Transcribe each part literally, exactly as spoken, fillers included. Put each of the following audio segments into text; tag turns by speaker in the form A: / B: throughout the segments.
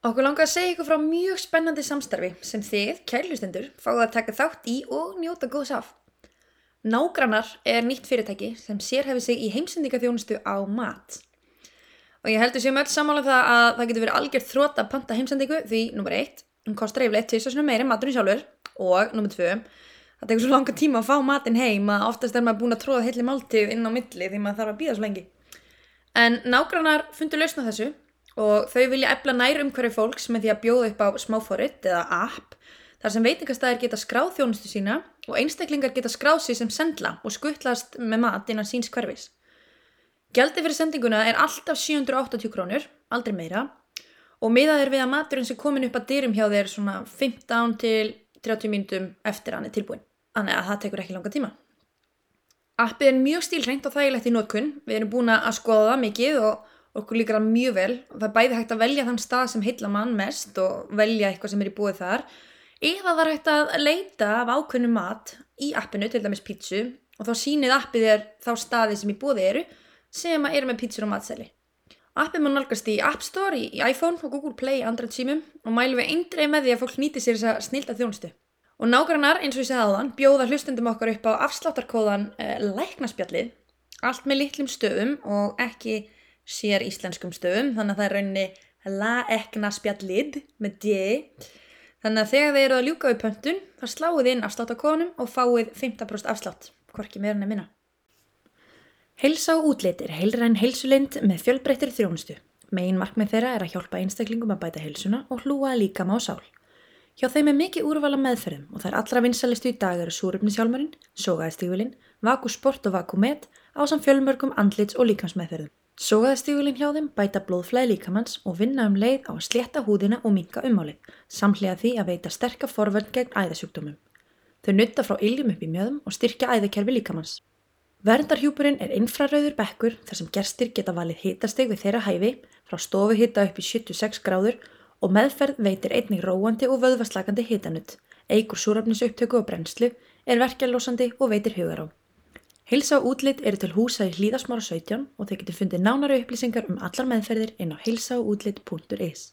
A: Okkur langar að segja ykkur frá mjög spennandi samstarfi sem þið, kærlustendur, fáið að taka þátt í og njóta góðs af. Nágrannar er nýtt fyrirtæki sem sérhæfir sig í heimsendingaþjónustu á mat. Og ég heldur séum öll sammála um það að það getur verið algjört þrot að panta heimsendingu því, númer eitt, hún kostar yfirleitt tvisvar sinnum meira en maturinn sjálfur og, númer tvö, það tekur svo langa tíma að fá matinn heim að oftast er maður búin að tróða heilli máltíð inn á milli því maður þarf að bíða svo lengi. En nágrannar fundu lausn á þessu og þau vilja efla nær umhverfi fólks með því að bjóða upp á smáforrit eða app þar sem veitingastæðir geta skráð þjónustu sína og einstaklingar geta skráð sig sem sendla og skuttlast með mat innan síns hverfis. Gjaldið fyrir sendinguna er alltaf sjö hundruð og áttatíu krónur, aldrei meira, og miðað er við að maturinn sem komin upp að dyrum hjá þér svona fimmtán til þrjátíu mínútum eftir hann er tilbúinn. Þannig að það tekur ekki langa tíma. Appið er mjög stílhreint og þægilegt í notkun. Við erum búin að skoða það mikið og okkur líkar það mjög vel. Það er bæði hægt að velja þann stað sem heillar mann mest og velja eitthvað sem er í búið þar. Eða það er hægt að leita af ákveðnum mat í appinu, til dæmis pítsu, og þá sýnið appið þér þá staði sem í búið eru sem eru með pítsur og matseli. Appið má nálgast í App Store, í iPhone og Google Play Android símum og mælum við eindregið með því að fólk nýti sér þessa snillda þjónustu. Og nágrannar, eins og ég sagði áðan, bjóða hlustendum okkar upp á afsláttarkóðan eh, læknaspjallið, allt með litlum stöfum og ekki sér íslenskum stöfum, þannig að það er rauninni læknaspjallið með D. Þannig að þegar þið eru að ljúka við pöntun, þá sláið inn afsláttarkóðanum og fáið fimmtán prósent afslátt, hvorki meira en minna. Heilsa og útlit er heilræn heilsulind með fjölbreyttri þjónustu. Meginmarkmið þeirra er að hjálpa einstaklingum að bæta heilsuna og hlúa að líkama og sál. Hjá þeim er mikið úrval af meðferðum og þær allra vinsælustu í dag eru súrefnishjálmurinn, sógaðistígvélin, Vakusport og Vakumet ásamt fjölmörgum andlits- og líkamsmeðferðum. Sógaðistígvélin hjá þeim bæta blóðflæði líkamans og vinna um leið á að slétta húðina og minnka ummálið, samhliða því að veita sterka forvörn gegn æðasjúkdómum. Þau nudda frá iljum upp í mjöðum og styrkja æðakerfi líkamans. Verndarhjúpurinn er infrarauður bekkur þar sem gestir geta valið hitastig við þeirra hæfi frá stofuhita upp í sjötíu og sex gráður og meðferð veitir einnig róandi og vöðvaslakandi hitanudd, eykur súrefnisupptöku og brennslu, er verkjalósandi og veitir hugarró. Heilsa og útlit eru til húsa í Hlíðasmára sautján og þau getur fundið nánari upplýsingar um allar meðferðir inn á heilsaogútlit punktur is.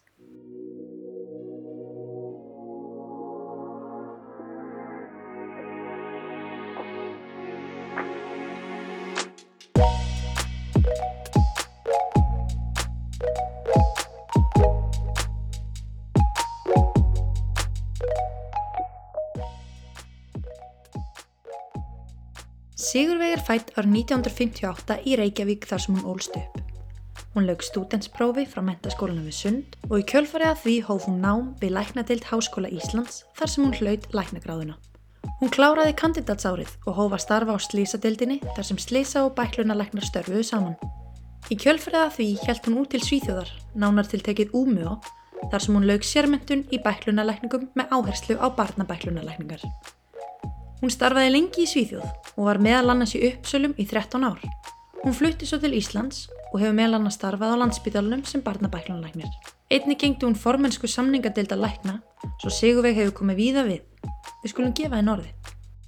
A: Sigurveig er fædd árið nítján hundruð fimmtíu og átta í Reykjavík þar sem hún ólst upp. Hún lauk stúdentsprófi frá menntaskólanum við Sund og í kjölfarið af því hóf hún nám við læknadeild Háskóla Íslands þar sem hún hlaut læknagráðuna. Hún kláraði kandídatsárið og hóf að starfa á slysadeildinni þar sem slysa- og bæklunarlæknar störfuðu saman. Í kjölfarið af því hélt hún út til Svíþjóðar, nánar tiltekið Umeå, þar sem hún lauk sérmenntun í bæklunarlækningum með áherslu á barnabæklunarlækningar. Hún starfaði lengi í Svíþjóð og var meðal annars í Uppsölum í þrettán ár. Hún flutti svo til Íslands og hefur meðal annars starfað á Landspítalanum sem barnabæklunarlæknir. Einnig gegndi hún formennsku samningadeildar lækna, svo Sigurveig hefur komið víða við. Við skulum gefa henni orðið.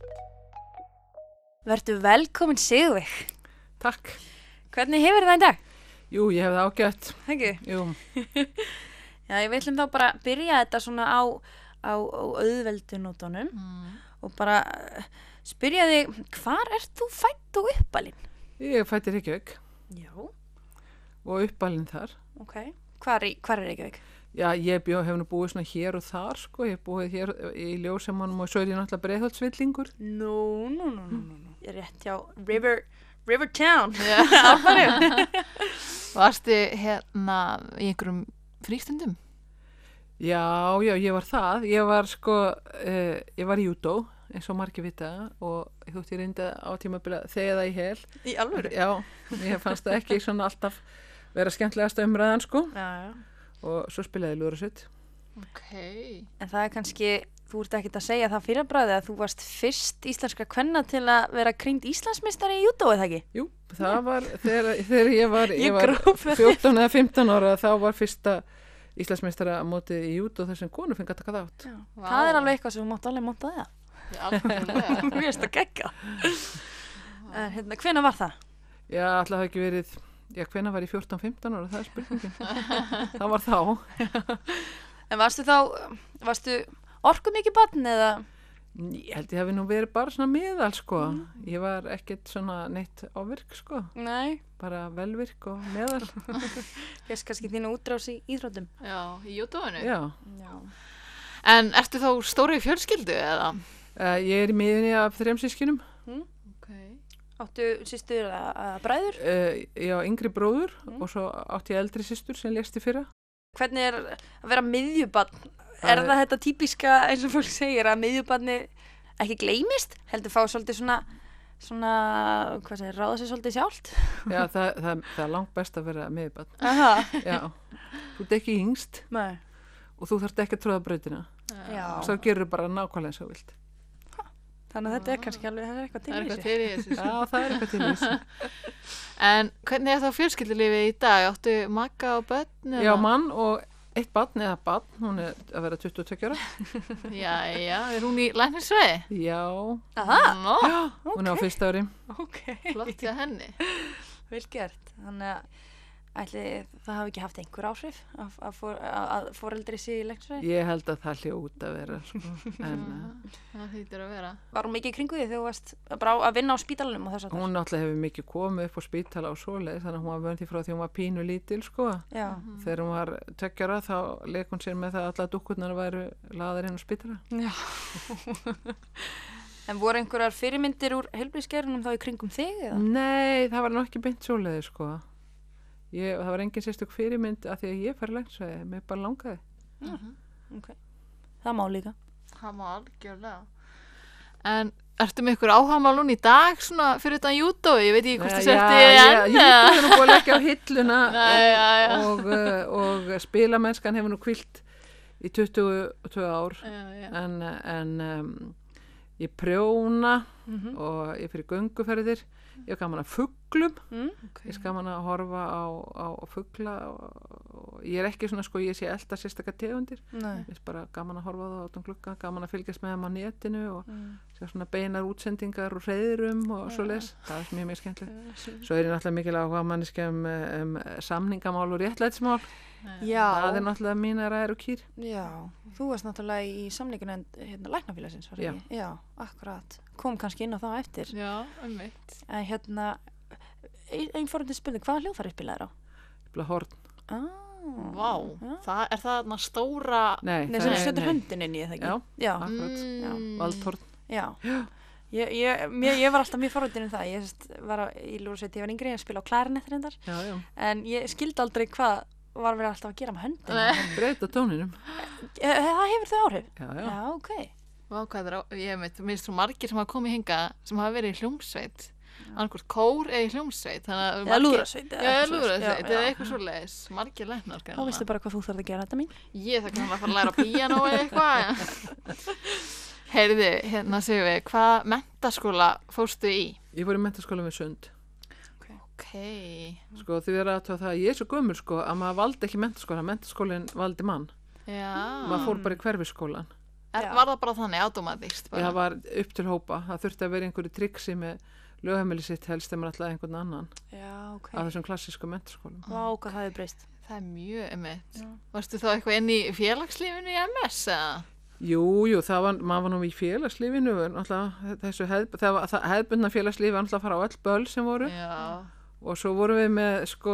B: Vertu velkomin Sigurveig.
C: Takk.
B: Hvernig hefur það í dag?
C: Jú, ég hef það ágætt.
B: Ekki?
C: Jú.
B: Já, ég viljum þá bara byrja þetta svona á, á, á auðveldunótunum. Mm. Og bara spyrja þig, hvar ert þú fædd og uppalinn?
C: Ég er fædd í Reykjavík.
B: Já.
C: Og uppalinn þar.
B: Ok. Hvar, í, hvar er Reykjavík?
C: Já, ég bjó, hef nú búið svona hér og þar, sko. Ég hef búið hér í Ljósamannum og svo er ég náttúrulega Breiðholtsvillingur.
B: Nú, nú, nú, nú, nú. Ég er rétt hjá River, River Town. Áfærum.
D: Varstu hérna í einhverjum frístundum?
C: Já, já, ég var það. Ég var sko, uh, ég var í júdó, eins og margir vita og ég þótt ég reyndi á tímabila þegar það í hel.
B: Í alvöru?
C: Já, ég fannst það ekki svona alltaf vera skemmtilegasta umræðan, sko.
B: Já, já.
C: Og svo spilaði ég lúðrasveit.
D: Ok.
B: En það er kannski, þú ert ekkert að segja það fyrir bræði að þú varst fyrst íslenska kvenna til að vera krýnd Íslandsmeistari í júdó, eða ekki?
C: Jú, það var, þegar, þegar ég var,
B: Ég
C: ég var
B: gróf það.
C: fjórtán eða fimmtán ára, þá var fyrsta Íslandsmeistara mótið í júdó þar sem konur fengi að taka þátt.
B: Já. Það er alveg eitthvað sem þú mátt alveg monta það.
D: Já, alveg.
B: Mér finnst það gegga. En hérna, hvenær var það?
C: Já, alltaf hafi ekki verið Já, hvenær var ég fjórtán fimmtán ára, það er spurningin. Það var þá.
B: En varstu þá, varstu orku mikið barn eða?
C: Ég held ég hefði nú verið bara svona miðal, sko. Ég var ekkert svona neitt ávirk, sko.
B: Nei.
C: Bara velvirk og meðal.
B: Ég kannski þínu útrás í íþróttum.
D: Já, í jútóinu.
C: Já.
B: Já.
D: En ertu þá stóri fjölskyldu eða?
C: Uh, ég er í miðunni af þrem sískinum.
D: Ok.
B: Áttu systur að bræður?
C: Uh, ég á yngri bróður og svo átti ég eldri systur sem lést í fyrra.
B: Hvernig er að vera miðjubarn? Er
C: Það
B: það þetta típiska, eins og fólk segir, að miðjubarni ekki gleymist? Heldur fá svolítið svona, svona, hvað segir, ráða sér svolítið sjálft?
C: Já, það, það, það er langt best að vera miðjubarn.
B: Aha.
C: Já. Þú ert ekki yngst
B: Nei.
C: og þú þarft ekki að tróða brautina.
B: Já.
C: Svo gerur bara nákvæmlega eins og þú vilt.
B: Þannig að þetta er kannski alveg, það er eitthvað til
D: Það er
B: í
D: eitthvað
B: þessu.
D: til í þessu.
C: Já, það er eitthvað til þessu.
D: En hvernig er þá fjölskyldulífið í dag? Áttu maka og börn?
C: Já, mann og eitt barn eða barn, hún er að vera tuttugu og tveggja ára.
D: Já, já, er hún í læknisfræði?
C: Já,
B: Aha,
D: Nó,
C: hún er á fyrsta ári.
B: ok.
D: flott hjá henni.
B: Vel gert. Þannig að ætli það hafi ekki haft einhver áhrif að, að, for, að, að foreldri sé í læknisfræði?
C: Ég held að það hljót að vera, sko. En uh,
D: Það þýttir að vera.
B: Var hún mikið í kringu því þegar þú varst bara á- að vinna á spítalanum og þess að
C: hún náttúrulega hefur mikið komið upp á spítala og svoleið, þannig að hún var vönd í frá því hún var pínu lítil, sko.
B: Já.
C: Þegar hún var tveggjara þá leik hún sér með það að alla dúkkurnar væru laðar inn á spítala.
B: Já. En voru einhverjar fyrirmyndir úr heilbrigðiskerunum þá í kringum þig eða?
C: Nei, það var nú ekki beint svoleiði, sko. Ég, það var engin sérstök fyrirmynd af því að ég fær læknisfræði, mér bara langaði.
B: Ok. Það má líka.
D: Það má algjörlega. En ertu með ykkur áhagamál núna í dag svona fyrir þetta júdó? Ég veit ekki hvort þú setti
C: já,
D: enn.
C: jú, það er nú búið að leggja á hilluna
D: Nei, já, já.
C: og, uh, og spilamennskan hefur nú hvílt í tuttugu og tvö ár
D: Já, já.
C: en, en um, ég prjóna
B: Mhm.
C: og ég fyrir gönguferðir, ég er gaman að fuglum,
B: Mm?
C: ég er gaman að horfa á, á fugla og, og ég er ekki svona sko, ég sé elda sérstakar tegundir,
B: Nei.
C: ég er bara gaman að horfa á það átum glugga, gaman að fylgjast með þeim á netinu og
B: Mm.
C: sjá svona beinar útsendingar og hreiðurum og svo les, það er mjög mjög skemmtilegt. Svo er ég náttúrulega mikil áhuga manniski um, um samningamál og réttlætismál,
B: Já.
C: það er náttúrulega mínar ær og kýr.
B: Já. Þú varst náttúrulega í samningunum hérna læknafélagsins, var það
C: Já.
B: ekki? Já, akkurat. Kom kannski inn á það eftir.
D: Já, um mitt.
B: En hérna, ein, ein fórhundin spurning, hvaða hljóðfæri spilaðir á?
C: Bara horn.
B: Ah.
D: Vá,
B: Já.
D: það er það þarna stóra...
C: Nei,
B: Nei,
C: það
B: sem
C: er-
B: setur
C: nei.
B: höndin inn í það ekki?
C: Já.
B: Já.
C: Akkurat.
B: Já.
C: Valdhorn.
B: Já. Ég, ég, mér, ég var alltaf mjög forvöldin um það. Ég sest, var á, í Lúrasveit, ég var yngri að spila á klarinett reyndar.
C: Já, já.
B: En ég skildi aldrei hvað var verið alltaf að gera með höndin.
C: Breyta tóninum.
B: Eh, Það hefur þau áhrif?
C: Já, já.
B: Já, ok.
D: Vá, hvað er á... Ég veit, mér finnst svo margir sem hafa komið hinga sem hafa verið í hljómsveit. Annarkvort kór eða í hljómsveit. þannig að
B: Eða
D: margir-
B: lúðrasveit.
D: Já, eða lúðrasveit, eða eitthvað svo leiðis. Margir læknar.
B: Þá veistu bara hvað þú þarf að gera þetta mín.
D: Ég það kannar að fara að læra píanó eða eitthvað. Heyrðu, hérna séum við, hvað menntaskóla fórstu í?
C: Ég fór í menntaskóla við Sund.
D: Ok.
C: Sko, því er að það að ég er svo gömur, sko, að maður valdi ekki menntaskóla, menntaskólinn valdi mann.
D: Já.
C: Maður fór bara í hverfiskólan.
D: Er,
B: Já.
D: var það bara þannig automatist?
C: Það var upp til hópa. Það þurfti að vera einhverju triksi með lögheimili sitt helst þegar maður ætlaði einhvern annan
B: Já, ok.
C: af þessum klassísku menntaskólum.
B: Vá, hvað það hefur breyst.
D: Það er mjög emitt. Varstu þá eitthvað inn í félagslífinu í M S eða?
C: Jú, jú, það var, maður var nú í félagslífinu, náttúrulega, þessu hefð, það var, það hefðbundna félagslífi var náttúrulega að fara á öll böll sem voru
D: Já.
C: og svo vorum við með, sko,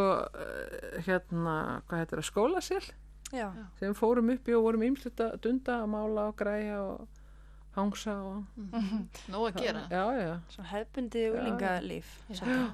C: eh, hérna, hvað heitir það, skólasel
B: Já.
C: sem við fórum upp í og vorum ýmslut að dunda að mála og græja og hangsa og...
D: Nó að gera.
C: Já, já.
B: Svo hefbundi úlingalíf. Já.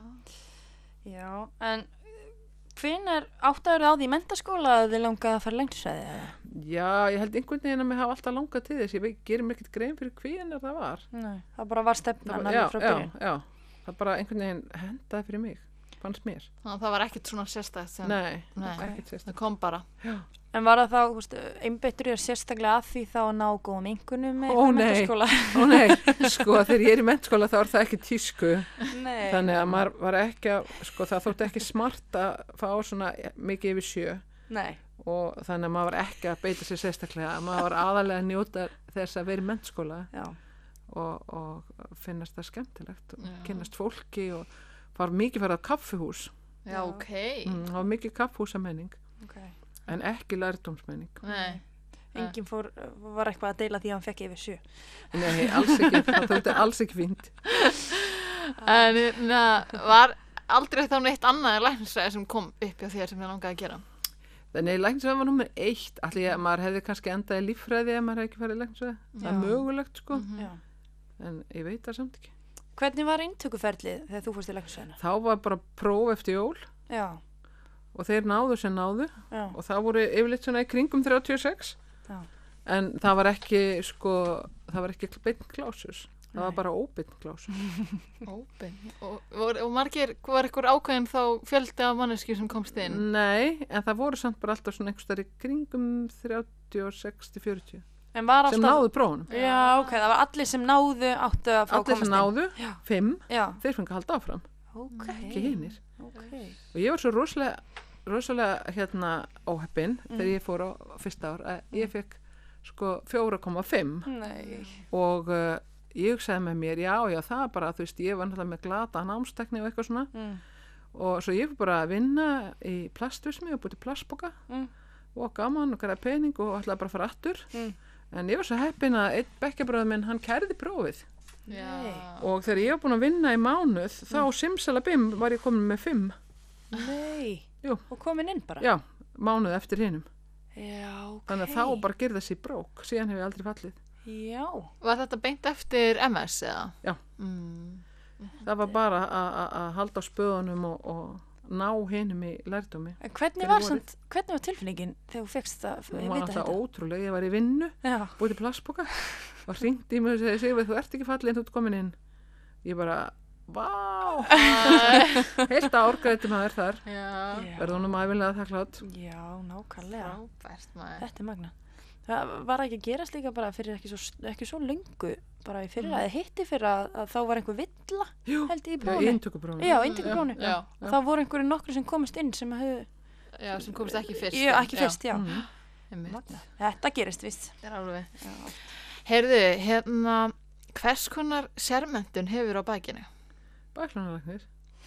B: Já, en hvenær áttaður á því í menntaskóla að þið langaði að fara lengtisræði?
C: Já, ég held einhvern veginn að mér hafa alltaf langað til þess. Ég veit, gerir mér ekkert grein fyrir hvenar það var.
B: Nei, það bara var
C: Það
B: stefnan
C: bara, já,
B: alveg frá
C: já,
B: byrjun.
C: já. Það bara einhvern veginn hendaði fyrir mig, fannst mér.
D: Þannig að það var ekkert svona sérstætt sem...
C: Nei,
D: Nei.
C: ekkert sérst.
D: Það kom bara.
B: En var það þá, þú veist, einbeittur ég sérstaklega að því þá að ná góðum einkunnum með
C: Ó,
B: einhverjum
C: nei.
B: menntaskóla?
C: Ó nei, sko, þegar ég er í mennskóla þá er það ekki tísku.
B: Nei.
C: Þannig að maður var ekki að, sko, það þótti ekki smart að fá svona mikið yfir sjö
B: Nei.
C: og þannig að maður var ekki að beita sér sérstaklega. Maður var aðalega að njóta þess að vera í mennskóla
B: Já.
C: og, og finnast það skemmtilegt og
D: Já.
C: kynnast fólki og var mikið farið á kaffihús.
D: Já, ok.
C: Mm, það var mikið kaffhúsamenning,
B: Okay.
C: en ekki lærdómsmenning.
D: Nei.
B: Enginn fór, var eitthvað að deila því að hann fekk yfir sjö.
C: Nei, alls ekki, það þótti alls ekki fínt.
D: En na, var aldrei þá neitt annað en læknisfræði sem kom upp hjá þér sem ég langaði að gera?
C: Þannig að læknisfræði var nummer eitt, allir ég, maður hefði kannski endað í líffræði ef maður hefði ekki farið í læknisfræði. Það er
B: Já.
C: mögulegt, sko,
B: Já.
C: en ég veit það samt ekki.
B: Hvernig var inntökuferlið þegar þú fórst í læknisfræðina?
C: Þá var bara próf eftir jól
B: Já,
C: og þeir náðu sem náðu
B: já,
C: og það voru yfirleitt svona í kringum þrjátíu og sex.
B: já.
C: En það var ekki, sko, það var ekki beinn klásus. Það
B: Nei.
C: var bara óbeinn klásus.
D: Ópen. Og, og, og margir, var eitthvað ákveðin þá fjöldi af manneskjur sem komst inn?
C: Nei, en það voru samt bara alltaf svona einhvers þar í kringum þrjátíu og sex til fjörutíu
B: En var alltaf...
C: sem náðu prófunum.
B: Já, ok, það var allir sem náðu áttu að fá að
C: Allir
B: komast
C: sem náðu,
B: Já.
C: fimm,
B: inn. Já,
C: þeir fengi að halda áfram,
B: ok.
C: ekki hinir.
B: Ok.
C: Og ég var svo rosalega, rosalega hérna óheppin þegar ég fór á fyrsta ár að ég fekk sko fjóra komma fimm
B: Nei.
C: og uh, ég hugsaði með mér, já, já, það er bara, þú veist, ég var náttúrulega með glata námstekni og eitthvað svona
B: Mm.
C: og svo ég fór bara að vinna í plastvismi og búið til plastboka
B: Mm.
C: og gaman og græði pening og ætlaði bara að fara aftur
B: Mm.
C: en ég var svo heppin að einn bekkjabróður minn, hann kærði prófið
D: Já.
C: og þegar ég var búin að vinna í mánuð þá simsalabim var ég komin með fimm
B: Nei.
C: Jú.
B: Og komin inn bara?
C: já, mánuð eftir hinum
B: Já, ok.
C: þannig að þá bara gerði þessi brók síðan hef ég aldrei fallið
B: Já.
D: Var þetta beint eftir M S eða?
C: Já.
D: Mm.
C: það var bara að- að að halda á spöðunum og, og ná hinum í lærdómi
B: En hvernig
C: Fyrir
B: var,
C: vorið.
B: samt, hvernig var tilfinningin þegar þú fegst að
C: hún var
B: vita
C: alltaf
B: þetta?
C: ótrúlega, ég var í vinnu
B: Já.
C: búið til plastboka og hringdi í mig og segi, Sigurveig, þú ert ekki fallið en þú ert komin inn ég bara, vá heilt að árgrætum að er þar
D: Já.
B: Já.
C: verður honum æfinlega þakklátt
B: Já, nákvæmlega.
D: Frábært maður.
B: Þetta er magna. Það var ekki að gerast líka bara fyrir ekki svo, ekki svo löngu, bara í fyrir að hitti fyrir að, að þá var einhver villa,
C: Jú,
B: held ég í
C: já,
B: prófunu.
C: í inntökuprófinu
B: Já, inntökuprófunu.
D: Já.
B: Og þá voru einhverju nokkru sem komist inn sem hefðu,
D: Já, sem komst ekki fyrst.
B: já, ekki fyrst, já.
C: Mm.
D: Einmitt.
B: Magna. Þetta gerist, víst.
D: Það er alveg.
B: Já.
D: Heyrðu, hérna, hvers konar sérmentun hefur á bækinu?
C: Bæklunarlæknir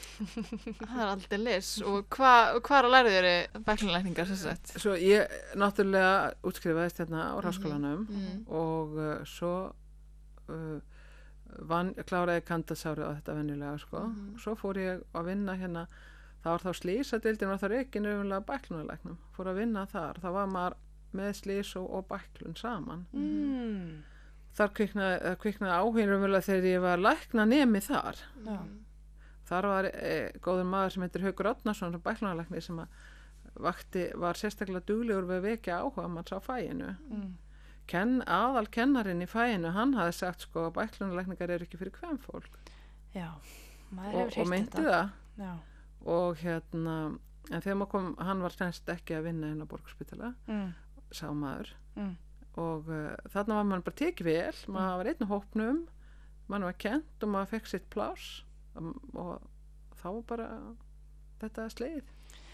D: Það er aldrei lis. Og hva, hvað er að læra þér bæklunalækningar sem sagt?
C: Svo ég náttúrulega útskrifaðist hérna á Ráskólanum
D: Mm.
C: og uh, svo uh, vann, kláraði kandasári á þetta venjulega sko.
D: Mhm.
C: Svo fór ég að vinna hérna, það var þá slísadeildin var það reikin auðvunlega bæklunarlæknum, fór að vinna þar, þá var maður með slís og, og bæklun saman.
B: Mm.
C: Þar kviknaði, kviknaði áhugin raunverulega þegar ég var lækna nemi þar.
B: Já.
C: Þar var e, góður maður sem heitir Haukur Árnason, bæklunarlækni sem að vakti, var sérstaklega duglegur við að vekja áhuga manns á fæinu.
B: Mm.
C: Ken, aðal kennarinn í fæinu, hann hafði sagt sko að bæklunarlækningar eru ekki fyrir kvenfólk
B: Já. Maður
C: og,
B: hefur
C: og
B: heyrt
C: meinti
B: þetta.
C: það
B: Já.
C: og hérna, en þegar maður kom, hann var semst ekki að vinna inn á Borgarspítala,
B: Mm.
C: sá maður
B: Mm.
C: og uh, þarna var maður bara tekið vel, maður var einn á hópnum, maður var kent og maður fekk sitt plás og, og þá var bara þetta sleið.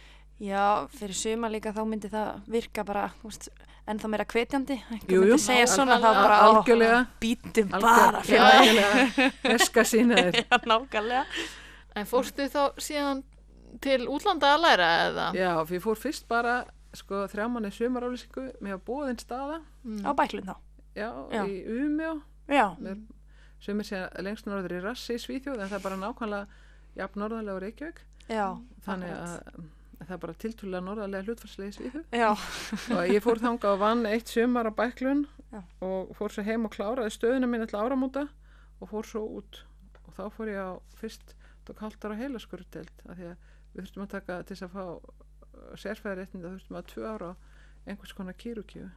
B: Já, fyrir suma líka þá myndi það virka bara, þú veist, en það meira hvetjandi. Einhver
C: Jú, jú.
B: myndi segja svona þá
C: Al-
B: bara,
C: algjörlega.
B: ó, býtum
C: Algjör-
B: bara
C: já,
B: fyrir
C: algjörlega, veska sína þér.
B: Já, nákvæmlega.
D: En fórstu þá síðan til útlanda að læra eða?
C: Já, fyrir fór fyrst bara sko þrjá manni sumarálýsingu með að búðin staða,
D: Mm.
B: Á bæklun þá.
C: já,
B: Já.
C: í Umeå,
B: Já.
C: með sumir sé lengst norður í Rassi í Svíþjóð en það er bara nákvæmlega jafn norðarlega á Reykjavík,
B: Já.
C: þannig
B: akkurat.
C: að það er bara tiltrúlega norðarlega hlutfarslega í Svíþjóð
B: Já.
C: og ég fór þangað og vann eitt sumar á bæklun
B: Já.
C: og fór svo heim og kláraði stöðuna mín til áramóta og fór svo út og þá fór ég á fyrst tók hálft ára heilaskurðdeild af því að við þurftum að taka til þess að fá sérfæðaréttinda þurftum að tvö ára á einhvers konar kýrukíu.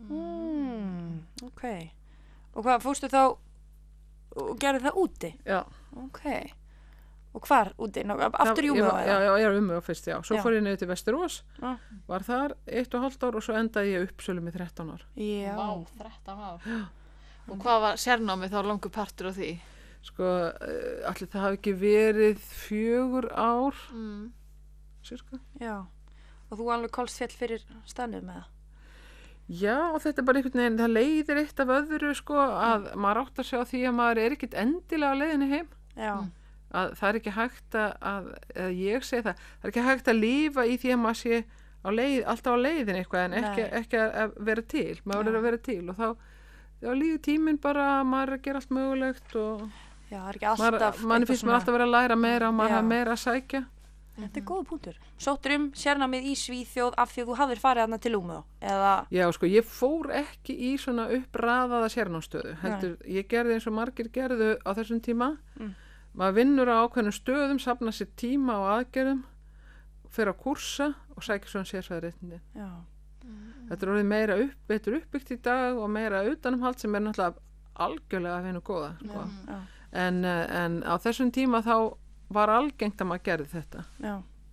B: Mm, ok. Og hvað, fórstu þá og gerði það úti?
C: Já.
B: Ok. Og hvar úti? Ná, aftur í
C: Ég
B: Umeå
C: var-
B: eða?
C: Já, já, ég er Umeå fyrst, já. Svo
B: Já.
C: fór ég niður til Vesturós,
B: Já.
C: var þar eitt og hálft ár og svo endaði ég uppsölu með þrettán ár.
B: Já.
D: Vá, þrettán ár. Og hvað var sérnámið þá langur partur á því?
C: Sko, uh, allir það hafi ekki verið fjögur ár,
D: Mm.
C: cirka.
B: Já. Og þú alveg kolsfjall fyrir staðnum með það?
C: Já, og þetta er bara einhvern veginn, það leiðir eitt af öðru, sko, að maður átt að sjá því að maður er ekkit endilega á leiðinni heim.
B: Já.
D: Mm.
C: að það er ekki hægt að, að eða ég segi það, það er ekki hægt að lifa í því að maður sé á leið, alltaf á leiðin eitthvað en ekki, ekki að vera til, maður verður að vera til og þá, þá líður tíminn bara að maður er að gera allt mögulegt og
B: Já, það er ekki alltaf
C: manni finnst maður alltaf að vera að læra meira og maður
B: Já.
C: hafa meira að sækja.
B: Þetta er góð punktur. Sóttur um sérnámið í Svíþjóð af því að þú hafðir farið þarna til Umeå eða
C: Já, sko, ég fór ekki í svona uppraðaða sérnámsstöðu, heldur, ég gerði eins og margir gerðu á þessum tíma,
B: Mm.
C: maður vinnur á ákveðnum stöðum, safna sér tíma og aðgerðum, fer á kursa og sækja svona sérfræðiréttindi.
B: Já.
C: Þetta er orðið meira upp, betur uppbyggt í dag og meira utanumhald sem er náttúrulega algjörlega að finna góða, sko.
B: Já.
C: En, eh, en á þessum tíma þá var algengt að maður gerði þetta.
B: Já.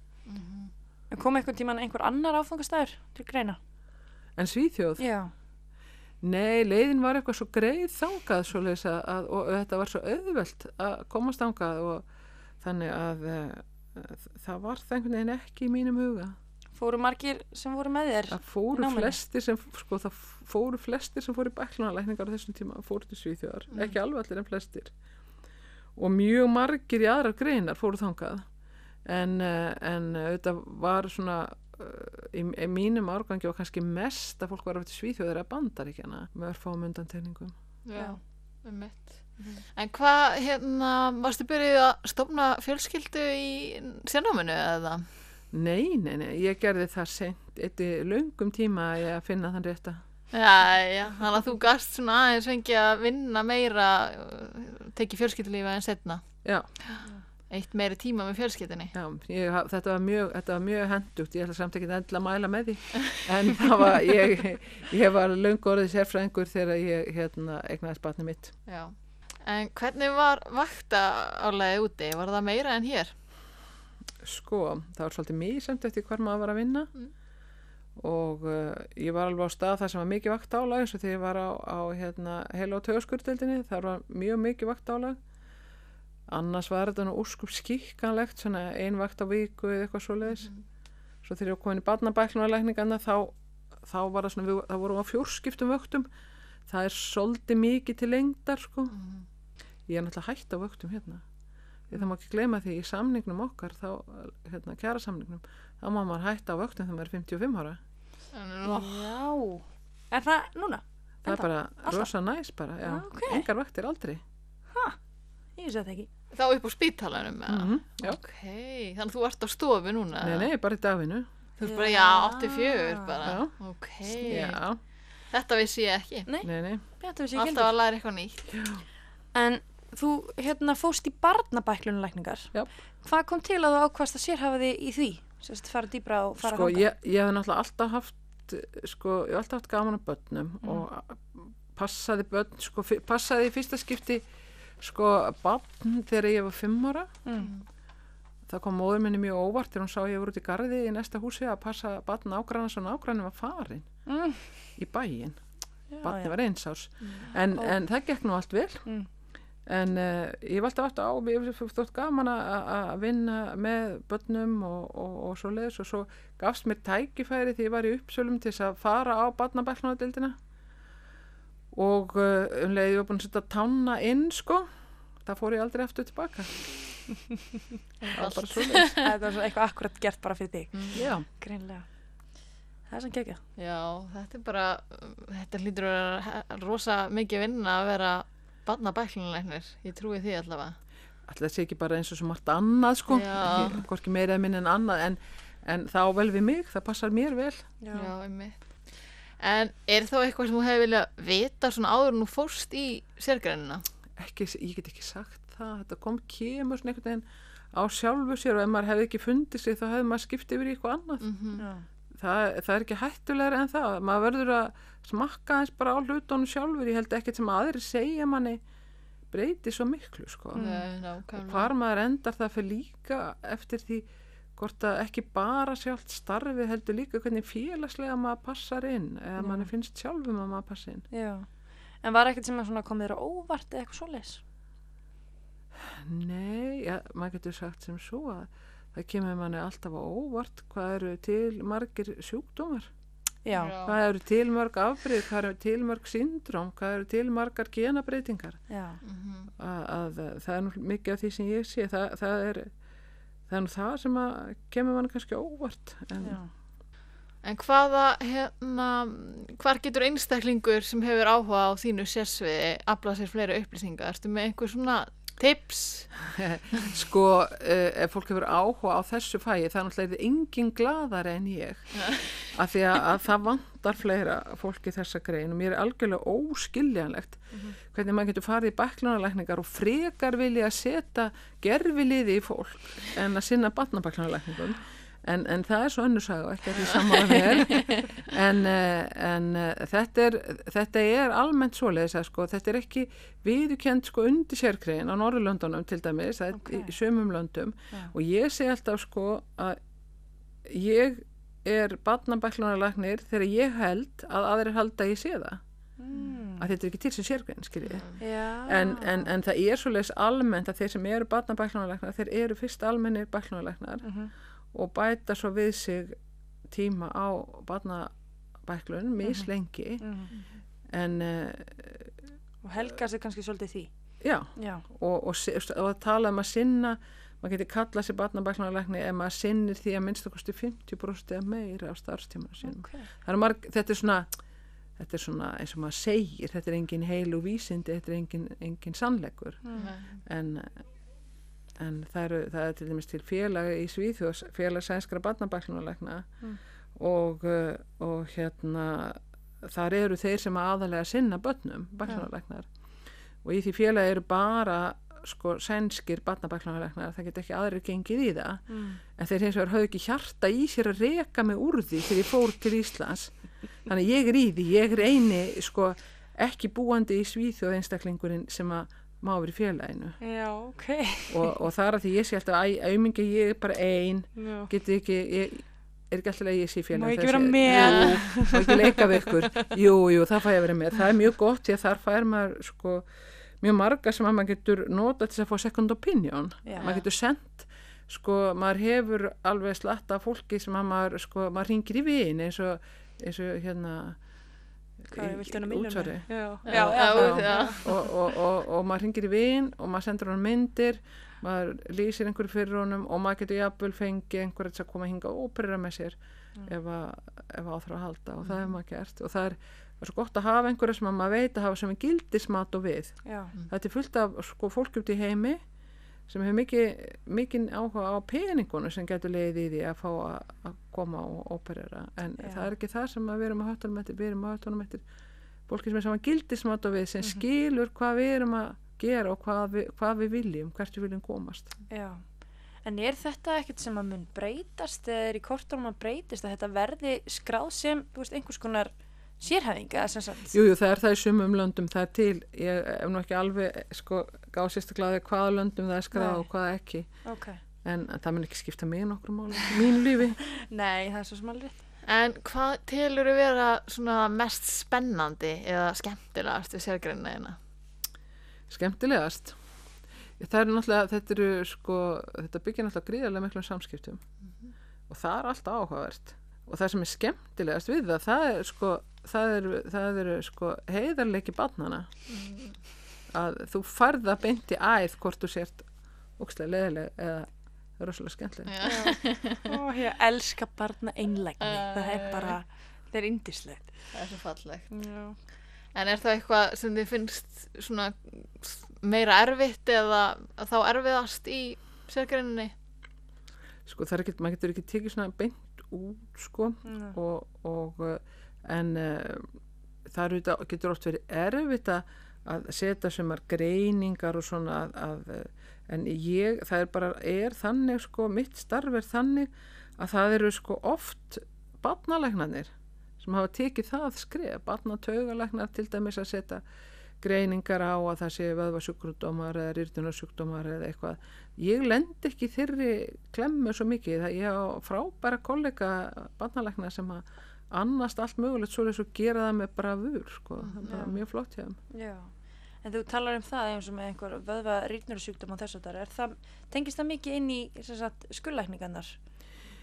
B: En kom einhvern tímann einhver annar áfangastæður til greina?
C: En Svíþjóð?
B: Já.
C: Nei, leiðin var eitthvað svo greið þangað svoleiðis að, að, og þetta var svo auðvelt að komast þangað og þannig að e, það var það einhvern veginn ekki í mínum huga.
B: Fóru margir sem voru með þér?
C: Það fóru
B: náminu?
C: flestir sem, sko, það fóru flestir sem fóru í bæklunarlækningar á þessum tíma, fóru til Svíþjóðar,
B: Mm.
C: ekki alveg allir en flestir. Og mjög margir í aðrar greinar fóru þangað. En, eh, en auðvitað var svona, uh, í, í mínum árgangi var kannski mest að fólk var af til Svíþjóðar eða Bandaríkjanna með örfáum undantekningum.
D: Já, um mitt. En hvað, hérna, varstu byrjuð að stofna fjölskyldu í sérnáminu eða?
C: Nei, nei, nei, ég gerði það seint, eitthi löngum tíma að ég að finna þann rétta.
D: Já, já, þannig að þú gast svona aðeins fengi að vinna meira, tekið fjölskyldulífa en setna.
C: Já.
D: Eitt meiri tíma með fjölskyldunni.
C: Já, ég, þetta var mjög, þetta var mjög hendugt, ég ætla samt ekki endilega að mæla með því, en það var, ég, ég var löngu orðið sérfræðingur þegar ég, hérna, eignaðist barnið mitt.
D: Já, en hvernig var vakta álæði úti? Var það meira en hér?
C: Sko, það var svolítið mísamt eftir hvar maður var að vinna
D: Mm.
C: og uh, ég var alveg á stað þar sem var mikið vaktálag eins og þegar ég var á, á hérna, heila- og taugaskurðdeildinni, þar var mjög mikið vaktálag. Annars var þetta nú úrskup skikkanlegt, svona ein vakt á viku eða eitthvað svoleiðis. Svo þegar ég var komin í barnabæklunarlækningarna þá, þá var það svona, við, það voru á fjórskiptum vöktum. Það er svolítið mikið til lengdar, sko.
D: Mm.
C: Ég er náttúrulega hætt á vöktum hérna. Ég það má ekki gleyma því í samningnum okkar, þá, hérna, kjarasamningnum, þá má maður hætta á vöktum þegar maður er fimmtíu og fimm ára.
B: Já. Er það núna?
C: Það er
B: Ennþá?
C: bara
B: Alltaf?
C: rosa næs bara, já.
B: Já, ok.
C: Engar vaktir aldrei.
B: Ég vissi þetta ekki.
D: Þá upp á spítalanum? eða?
C: Mhm, já.
D: Ok, þannig að þú ert á stofu núna?
C: Nei, nei, bara í dagvinnu.
D: Þú ert bara, já, áttatíu og fjögur bara.
C: Já.
D: Ok,
C: Já,
D: þetta vissi ég ekki.
B: Nei,
C: nei, nei.
B: þetta vissi ég ekki
D: Alltaf
B: heldur.
D: að læra eitthvað nýtt.
B: En þú hérna fóst í barnabæklunarlækningar.
C: Já.
B: Hvað kom til að þú ákvast að sérhafa þig í því? Sérst fara dýbra og fara
C: Sko,
B: að hanga?
C: ég, ég hef náttúrulega alltaf haft, sko, ég hef alltaf haft gaman af börnum og passaði börn, sko, fi- passaði í fyrsta skipti, sko, barn þegar ég var fimm ára.
B: Mm.
C: Það kom móður minni mjög óvart þegar hún sá ég voru út í garði í næsta húsi að passa barn nágrann og nágrann var farin
B: Mm.
C: í bæinn.
B: Já,
C: Barnið
B: já.
C: var eins árs. En,
B: Ó.
C: en það gekk nú allt vel.
B: Mm.
C: En uh, ég var alltaf á, ég var þótt gaman að að vinna með börnum og, og, og svo leiðis og svo gafst mér tækifæri því ég var í Uppsölum til þess að fara á barnabæklunardeildina og uh, um leið ég var búin að setja tanna inn, sko. Það fór ég aldrei aftur tilbaka. Það var bara svo leiðis.
B: Þetta var svo eitthvað akkurat gert bara fyrir þig.
C: Já.
B: Greinlega. Það er sem gegja.
D: Já, þetta er bara, þetta hlýtur að vera rosa mikið vinna að vera barnabæklunarlæknir. Ég trúi því allavega.
C: Alltaf sé ekki bara eins og svo margt annað, sko.
D: Já.
C: Ekki, hvorki meira eða minna en annað, en, en það á vel við mig, það passar mér vel.
D: Já, einmitt. En er þá eitthvað sem þú hefði viljað vita svona áður en þú fórst í sérgreinina?
C: Ekki, ég get ekki sagt það, þetta kom kemur svona einhvern veginn á sjálfu sér og ef maður hefði ekki fundið sig þá hefði maður skiptið yfir í eitthvað annað.
D: Mm
B: Já.
C: Það, það er ekki hættulegra en það, maður verður að smakka eins bara á hlutunum sjálfur, ég held ekkert sem aðri segja manni breyti svo miklu, sko.
D: Nei,
C: Og
D: nákvæmlega.
C: hvar maður endar það fyrir líka eftir því hvort að ekki bara sjálft starfið heldur líka hvernig félagslega maður passar inn eða
B: Já.
C: manni finnst sjálfum að maður passa inn.
B: Já. En var ekkert sem að svona komið þér á óvart eða eitthvað svoleiðis?
C: Nei, ja, maður getur sagt sem svo að það kemur manni alltaf á óvart hvað eru til margir sjúkdómar.
A: Já.
C: Hvað eru til mörg afbrigði, hvað eru til mörg syndróm, hvað eru til margar genabreitingar.
A: Já.
C: Að, að það er nú mikið af því sem ég sé, það, það er það er nú það sem að kemur mann kannski óvart. En,
A: Já.
D: En hvaða, hérna, hvar getur einstaklingur sem hefur áhuga á þínu sérsviði aflað sér fleiri upplýsingar? Ertu með einhver svona tips?
C: sko, uh, ef fólk hefur áhuga á þessu fæi, það er náttúrulega engin glaðari en ég. Af því að, að það vantar fleira fólk í þessa grein og mér er algjörlega óskiljanlegt mm-hmm. hvernig maður getur farið í bæklunarlækningar og frekar vilja að setja gerfiliði í fólk en að sinna barnabæklunarlækningum. En, en það er svo önnur saga, ekki að því sammála mér. En, en þetta, er, þetta er almennt svoleiðis að sko, þetta er ekki viðurkennt sko undir sérgrein á Norðurlöndunum til dæmis, það er okay. í sömum löndum. Ja. Og ég segi alltaf sko að ég er barnabæklunarlæknir þegar ég held að aðrir halda að ég sé það. Mm. Að þetta er ekki til sem sérgrein, skiljið.
A: Ja.
C: En, en, en það er svoleiðis almennt að þeir sem eru barnabæklunarlæknar, þeir eru fyrst almennir bæklunarlæknar. Mm-hmm. Og bæta svo við sig tíma á barnabæklun mislengi mm-hmm. en uh,
A: og helga sig kannski svolítið því
C: já,
A: já. Og, og,
C: og að tala um að sinna maður getur kallað sér barnabæklunarlækni ef maður sinnir því að minnst okkur fimmtíu prósent eða meira á starfstíma sínum okay. marg, þetta er svona þetta er svona eins og maður segir þetta er engin heilu vísindi, þetta er engin, engin sannleikur mm-hmm. en en það, eru, það er til dæmis til félag í Svíþjóð, félag sænskra barnabæklunarlækna mm. og, og hérna þar eru þeir sem aðalega sinna börnum, bæklunarlæknar ja. Og í því félagi eru bara sko sænskir barnabæklunarlæknar, það get ekki aðrir gengið í það mm. en þeir hins vegar höfðu ekki hjarta í sér að reka mig úr því þegar ég fór til Íslands þannig ég er í því, ég er eini sko ekki búandi í Svíþjóð einstaklingurinn sem að má verið í félaginu
A: já, ok
C: og, og það er að því ég sé alltaf að aumingi ég er bara ein geti ekki, ég er ekki alltaf að ég sé í félaginu
A: má ekki vera með
C: jú, má ekki leika við ykkur jú, jú, það fæ ég að vera með, það er mjög gott því að þar fær maður sko mjög marga sem að maður getur nota til að fá second opinion já. Maður getur sendt sko, maður hefur alveg slatta fólki sem að maður sko, maður hringir í vin eins og, eins og hérna
A: hvað er viltu hennar miljónu? Já,
C: já, já, já. já. Og, og, og, og maður hringir í vin og maður sendur honum myndir maður lýsir einhverju fyrir honum og maður getur jafnvel fengið einhverju að koma að hinga og óperera með sér mm. ef að, ef að áþrá að halda og mm. það er maður gert og það er, það er svo gott að hafa einhverju sem að maður veit að hafa sem er gildismat og við mm. þetta er fullt af sko, fólk út í heimi sem hefur mikið, mikið áhuga á peningunum sem getur leiðið í því að fá að, að koma og óperera en já. Það er ekki það sem við erum að höttunum eftir við erum að höttunum eftir fólki sem er saman gildismat og við sem mm-hmm. skilur hvað við erum að gera og hvað við, hvað við viljum hvert við viljum komast
A: Já, en er þetta ekkert sem að mun breytast eða er í kortunum að breytist að þetta verði skráð sem, þú veist, einhvers konar sérhæfinga sem sagt?
C: Jú, jú, það er það í sumum löndum, það er til ég ef nú ekki alveg, sko, gáð sérstaklega hvaða löndum það er skráð og hvaða ekki
A: okay.
C: en það mun ekki skipta mig nokkrum máli mínu lífi
A: Nei, það er svo smalrið
D: En hvað telur að vera svona mest spennandi eða skemmtilegast við sérgreinina þína?
C: Skemmtilegast? Það er náttúrulega, þetta eru sko, þetta byggir náttúrulega gríðarlega miklum samskiptum mm-hmm. og það er alltaf áhugavert og það sem er skemmtilegast við það, það er sko, það eru, það eru sko heiðarleiki barnanna mm. að þú farð að beint í æð hvort þú sért ógeðslega leiðileg eða rosalega skemmtileg
A: og ég elska barna einlægni uh, það er bara, það er yndislegt
D: það er svo fallegt Já. En er það eitthvað sem þið finnst svona meira erfitt eða þá erfiðast í sérgreininni?
C: Sko það er ekki, maður getur ekki tekið svona beint út sko mm. og, og en uh, það eru, getur oft verið erfitt að setja sumar greiningar og svona að, að en ég, það er bara, er þannig sko, mitt starf er þannig að það eru sko oft barnalæknarnir sem hafa tekið það skref, barnataugalæknar til dæmis að setja greiningar á að það sé vöðvasjúkdómar eða rýrnunarsjúkdómar eða eitthvað. Ég lendi ekki þeirri klemmu svo mikið, það ég á frábæra kollega barnalæknar sem að annast allt mögulegt svoleiðis og gera það með bravur sko, það er bara mjög flott hjá þeim.
A: Já. En þú talar um það eins og með einhver vöðva rýrnunarsjúkdóma og þess að það er það, tengist það mikið inn í skurðlækningarnar?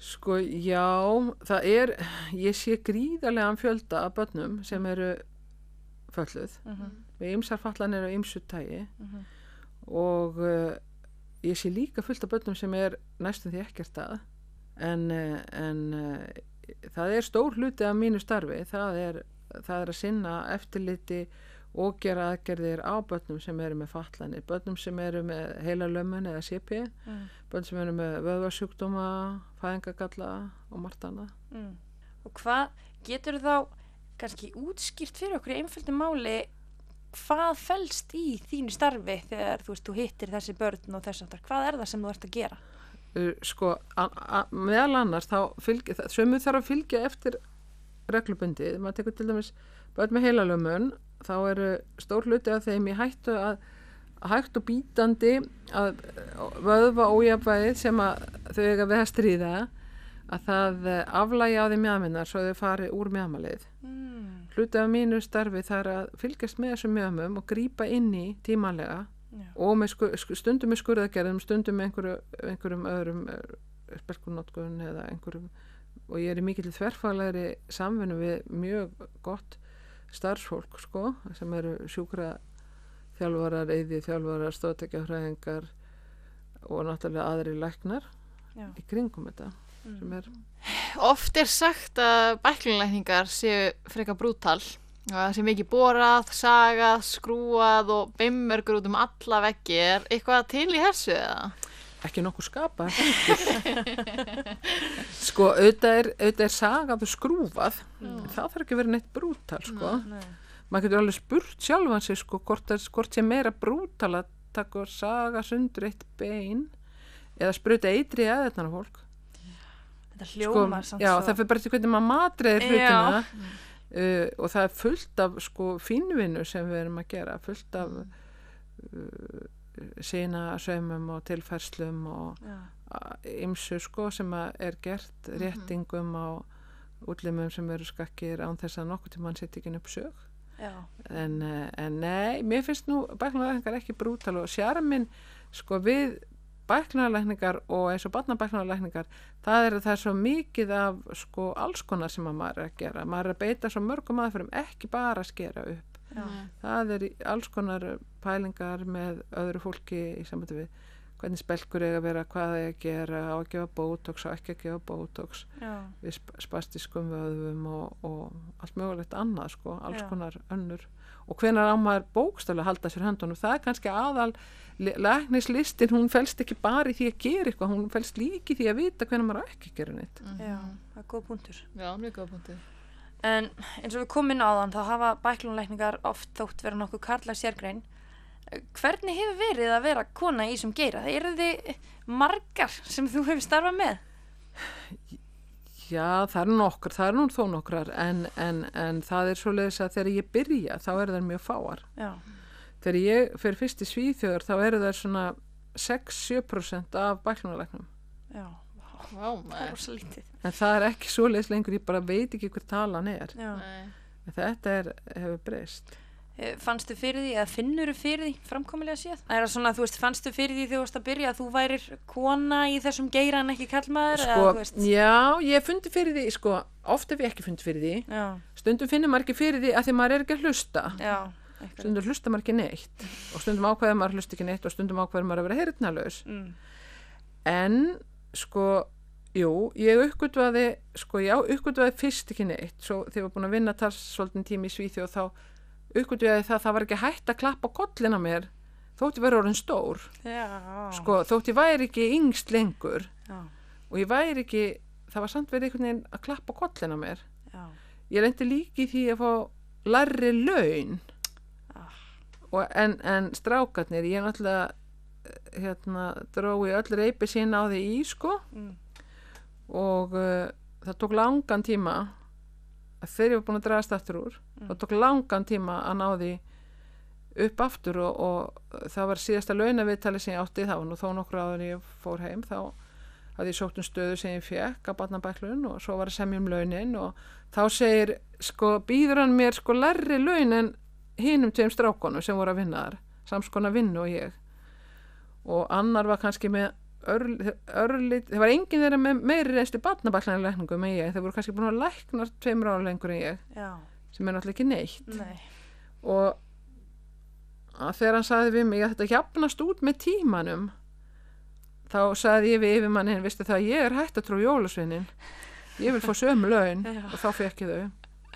C: Sko, já, það er, ég sé gríðarlegan fjölda af börnum sem eru fölluð.
B: Mhm.
C: Við ýmsar fallanir á ýmsu tagi
B: Mhm.
C: og uh, ég sé líka fullt af börnum sem er næstum því ekkert að. En, uh, en uh, það er stór hluti af mínu starfi. Það er, það er að sinna eftirliti og gera aðgerðir á börnum sem eru með fatlanir. Börnum sem eru með heilalömmun eða C P.
B: Mm.
C: Börn sem eru með vöðvasjúkdóma, fæðingagalla og margt annað.
B: Mm. Og hvað getur þá kannski útskýrt fyrir okkur í einföldu máli hvað felst í þínu starfi þegar þú veist, þú hittir þessi börn og þess aftar, hvað er það sem þú ert að gera?
C: Uh, sko, a, a, meðal annars þá fylgja, sömu þarf að fylgja eftir reglubundið, maður tekur til dæmis börn með heilalömmun, þá eru stór hluti af þeim í hættu að, að hægt og bítandi að vöðva ójafnvægið sem að þau eiga við að stríða, að það aflægi á þeim mjaðminnar svo þau fari úr mjaðmalið.
B: Mm.
C: Hluti af mínu starfi það er að fylgjast með þessum mjöðmum og grípa inn í tímanlega
B: Já.
C: og með sku, stundum með skurðagerðum, stundum með einhverju, einhverjum öðrum spelkunnotkun eða einhverjum, og ég er í mikill þverfaglegri samvinnu við mjög gott starfsfólk sko, sem eru sjúkra þjálfarar, eyði þjálfarar, stóðtækjafræðingar og náttúrulega aðri læknar
B: Já.
C: í kringum þetta
B: Mm.
C: sem er
D: Oft er sagt að bæklunarlækningar séu frekar brútal og það sé mikið borað, sagað, skrúað og bimmörgur út um alla veggi. Er eitthvað til í þessu eða?
C: ekki nokkuð skapað sko, auðvitað er, auðvitað er sagað og skrúfað
B: Mm.
C: það þarf ekki að vera neitt brútal sko.
B: Nei.
C: maður getur alveg spurt sjálfan sig sko, hvort, er, hvort sé meira brútal að taka og saga sundur eitt bein eða spruta eitri að þetta fólk
B: Þetta hljómar samt
C: já,
B: svo.
C: það fyrir bara til hvernig maður matreiðir
B: Já.
C: hlutina uh, og það er fullt af sko, fínvinnu sem við erum að gera fullt af uh, sína saumum og tilfærslum og
B: Já.
C: ymsu sko, sem að er gert réttingum á útlimum sem eru skakkir án þess að nokkuð til mann setja ekki upp sög
B: Já.
C: en, uh, en nei, mér finnst nú bæklunarlækningar ekki brútal og sjarminn sko við bæklunarlækningar og eins og barnabæklunarlækningar það er það er svo mikið af sko alls konar sem að maður er að gera maður er að beita svo mörgum aðferðum ekki bara að skera upp
B: Já.
C: það er í alls konar pælingar með öðru fólki í sambandi við hvernig spelkur eiga að vera, hvað eiga að gera á að gefa botox og ekki að gefa botox
B: Já.
C: við sp- spastískum vöðvum og, og allt mögulegt annað sko, alls
B: Já.
C: konar önnur og hvenær á maður bókstaflega að halda sér höndunum, það er kannski aðal læknislistin, hún felst ekki bara í því að gera eitthvað, hún felst líki því að vita hvenær maður á ekki að gera neitt
B: Já, það er góð punktur.
D: Já, mjög góð punktur.
B: En eins og við komum inn á þann, þá hafa bæklunarlækningar oft þótt vera nokkuð karllæg sérgrein. Hvernig hefur verið að vera kona í þessum geira? Það eru þið margar sem þú hefur starfað með?
C: Já, það er nokkur, það er nú þó nokkrar en, en, en það er svoleiðis að þegar ég byrja þá eru þær mjög fáar
B: Já.
C: þegar ég fer fyrst í Svíþjóðar þá eru þær svona sex til sjö prósent af bæklunarlæknum
B: Já,
D: Vá,
B: það er
D: maður.
B: rosa lítið.
C: en það er ekki svoleiðis lengur, ég bara veit ekki hver talan er
B: Já.
D: Nei.
C: en þetta er, hefur breyst
B: Eh, Fannstu fyrir því, eða finnuru fyrir því framkomilega séð? Það er að svona, þú veist, fannstu fyrir því þegar þú varst að byrja að þú værir kona í þessum geira en ekki kallmaður?
C: sko,
B: eða, þú veist?
C: já, ég hef fundið fyrir því sko, oft hef ég ekki fundið fyrir því
B: Já,
C: stundum finnir maður ekki fyrir því að því maður er ekki að hlusta
B: já. eitthvað.
C: stundum hlusta maður ekki neitt og stundum ákveður maður hlusta ekki neitt og stundum ákveður maður að vera heyrnarlaus
B: Mm.
C: en sko jú, ég uppgötvaði sko já, uppgötvaði fyrst ekki neitt svo þegar ég var búin að vinna talsvoltin tími í Svíþjóð þá uppgötvaði það að það var ekki hægt að klappa á kollina mér þótt ég væri orðin stór
B: Já.
C: sko, þótt ég væri ekki yngst lengur
B: Já,
C: og ég væri ekki, það var samt verið einhvern veginn að klappa á kollina mér
B: já.
C: ég lendi líki því að fá larri laun
B: Ah.
C: og en, en strákarnir ég náttúrulega hérna drói öll reypi sín á því í sko
B: Mm.
C: og uh, það tók langan tíma að þegar ég var búin að dragast aftur úr
B: Mm.
C: það tók langan tíma að ná því upp aftur og, og það var síðasta launaviðtali sem ég átti, það var nú þó nokkur áður en ég fór heim, þá hafði ég sótt um stöðu sem ég fekk að barnabæklun og svo var að semja um launin og þá segir, sko, býður hann mér sko lærri laun en hinum tveim strákonum sem voru að vinna þar, samskona vinnu og ég og annar var kannski með örl, örlit, það var enginn þeirra með meiri reynslu barnabæklanarlækningum en ég, þeir voru kannski búin að lækna tveimur ára lengur en ég,
B: Já.
C: sem er náttúrulega ekki neitt.
B: Nei.
C: Og að þegar hann sagði við mig að þetta jafnast út með tímanum, þá sagði ég við yfirmanninn, veistu það, ég er hætt að trú jólasveinin, ég vil fá sömu laun og þá fekk ég þau.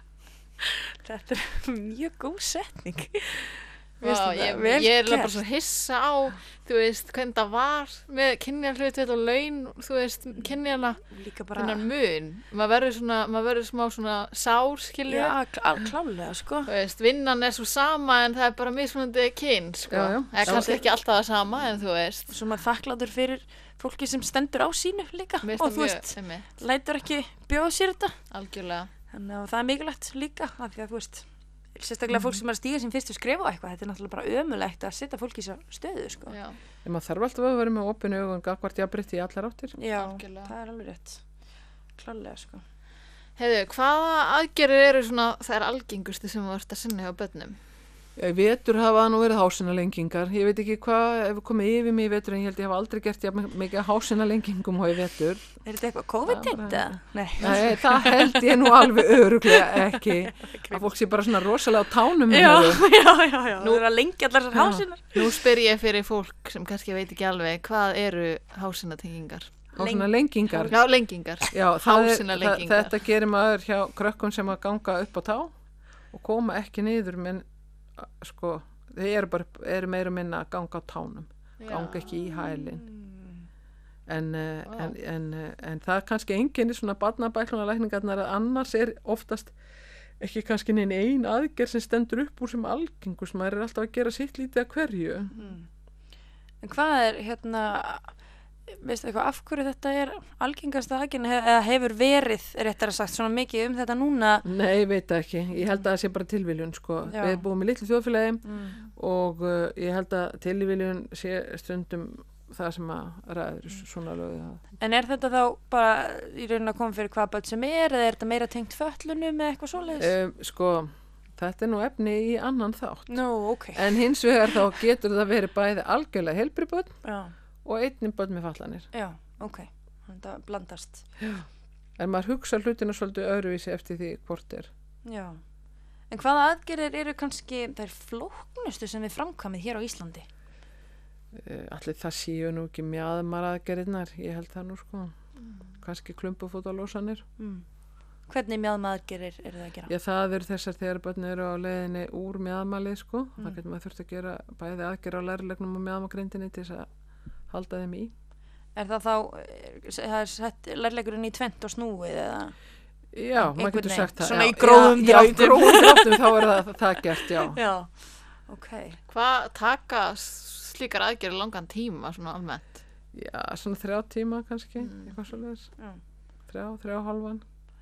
B: Þetta er mjög góð setning.
D: Vá, ég, ég er alveg bara svo hissa á, þú veist, hvernig það var með kynjahlutfall og laun, þú veist, kynjana,
B: Líka bara,
D: þennan mun. Maður verður svona, maður verður smá svona sár, skilju.
B: já, klá- klálega, sko.
D: Þú veist, vinnan er svo sama en það er bara mismunandi kyn, sko.
C: Já, já.
D: Eða kannski ekki alltaf það sama, en þú veist.
B: Svo maður þakklátur fyrir fólki sem stendur á sínu líka.
D: Mér
B: Og
D: finnst
B: þú
D: það
B: veist,
D: mjög, einmitt,
B: lætur ekki bjóða sér þetta.
D: algjörlega.
B: Þannig að það er mikilvægt líka, af því að þú veist, sérstaklega fólk sem er að stíga sín fyrstu skref á eitthvað, þetta er náttúrulega bara ömulegt að setja fólk í svo stöðu, sko.
D: Já,
C: En maður þarf alltaf að vera með opinu augun gagvart jafnrétti í allar áttir.
B: Já,
D: Algjörlega.
B: það er alveg rétt. Klálega, sko.
D: heiðu, hvaða aðgerðir eru svona, það er algengustu sem þú ert að sinna hjá börnum?
C: Í vetur hafa nú verið hásinalengingar. Ég veit ekki hvað hefur komið yfir mig í vetur en ég held ég hafa aldrei gert jafn mikið hásinalengingum á í vetur.
B: Er þetta eitthvað COVID-tengt eða? Nei.
C: Nei, það held ég nú alveg öruglega ekki. Að fólk sé bara svona rosalega á tánum.
B: Já,
C: með þau.
B: já, já, já. Nú er að lengja allar þessar hásinar.
D: Nú spyr ég fyrir fólk sem kannski veit ekki alveg, hvað eru hásinatengingar?
C: Hásinalengingar.
D: Já, lengingar.
C: Já, það er, það,
D: Hásinalengingar.
C: þetta gerir maður hjá krökkum sem að ganga upp á tá og koma ekki niður, menn sko, þeir eru bara eru meira og minna að ganga á tánum, ganga ekki í hælinn. En, uh,
D: Vá.
C: en, en, uh, en það er kannski enginn í svona barnabæklunarlækningarnar að annars er oftast ekki kannski neinn ein aðgerð sem stendur upp úr sem algengur, sem maður er alltaf að gera sitt lítið að hverju.
B: En hvað er, hérna, veistu eitthvað, af hverju þetta er algengasta aðgerðin, eða hefur verið, réttar að sagt, svona mikið um þetta núna?
C: Nei, ég veit það ekki. Ég held að það sé bara tilviljun, sko.
B: Já.
C: Við búum í litlu þjóðfélagi
B: Mm.
C: og uh, ég held að tilviljun sé stundum það sem að ræður svona lögðu það.
B: En er þetta þá bara í raunin að koma fyrir hvað börn sem er, eða er þetta meira tengt föllunum eða eitthvað svoleiðis?
C: Um, sko, þetta er nú efni í annan þátt.
B: Nú, ok.
C: En hins vegar þá getur það verið bæði algjörlega heilbrigð börn
B: Já,
C: og einnig börn með fallanir.
B: já, ok. Þetta blandast.
C: En maður hugsa hlutina svolítið öðruvísi eftir því hvort er.
B: Já. En hvaða aðgerðir eru kannski þær flóknustu sem við framkvæmið hér á Íslandi?
C: Uh, allir það séu nú ekki mjaðmar aðgerðirnar, ég held það nú sko. Kannski klumpufótalósanir.
B: Mm. Hvernig mjöðum aðgerðir eru það að gera?
C: Já, það eru þessar þegar börn eru á leiðinni úr mjaðmalið sko.
B: Mm.
C: Það getur maður þurft að gera bæði aðgerð á lærilegnum og mjaðmagrindinni til þess að halda þeim í.
B: Er það þá, eh, það er sett lærleikurinn í tvennt og snúið eða?
C: Já, maður
B: Einhvern
C: getur
B: veginn,
C: sagt það.
B: svona
C: já,
B: í grófum
C: já, já, í
B: dráttum.
C: grófum dráttum þá er það, það gert, já.
B: Já, ok.
D: Hvað taka slíkar aðgerðir langan tíma, svona almennt?
C: Já, svona þrjá tíma kannski,
B: Mm.
C: eitthvað svo leiðis.
B: Já.
C: Þrjá, þrjá og hálfan.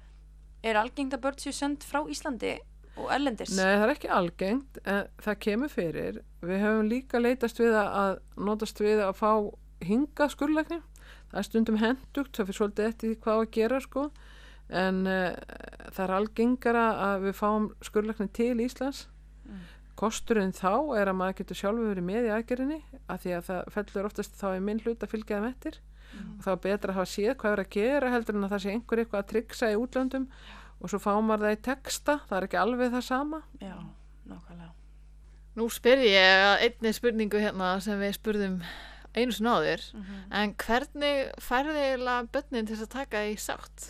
B: Er algengt að börn séu send frá Íslandi og erlendis?
C: Nei, það er ekki algengt, en það kemur fyrir. Við höfum líka leitast við að notast við að fá hinga skurðlækni. Það er stundum hentugt, það fyrir svolítið eftir því hvað á að gera, sko. En uh, það er algengara að við fáum skurðlækni til Íslands.
B: Mm.
C: Kosturinn þá er að maður getur sjálfur verið með í aðgerðinni, af því að það fellur oftast þá í minn hlut að fylgja þeim eftir.
B: Mm.
C: Og þá er betra að hafa séð hvað er að gera heldur en að það sé einhver eitthvað að tryggsa í útlöndum og svo fá maður það í texta, það er ekki alveg það sama.
B: Já, nákvæmlega.
D: Nú spyr ég að einni spurningu hérna sem við spurðum einu sinni áður,
B: Mm-hmm.
D: en hvernig færði eiginlega börnin til þess að taka í sátt?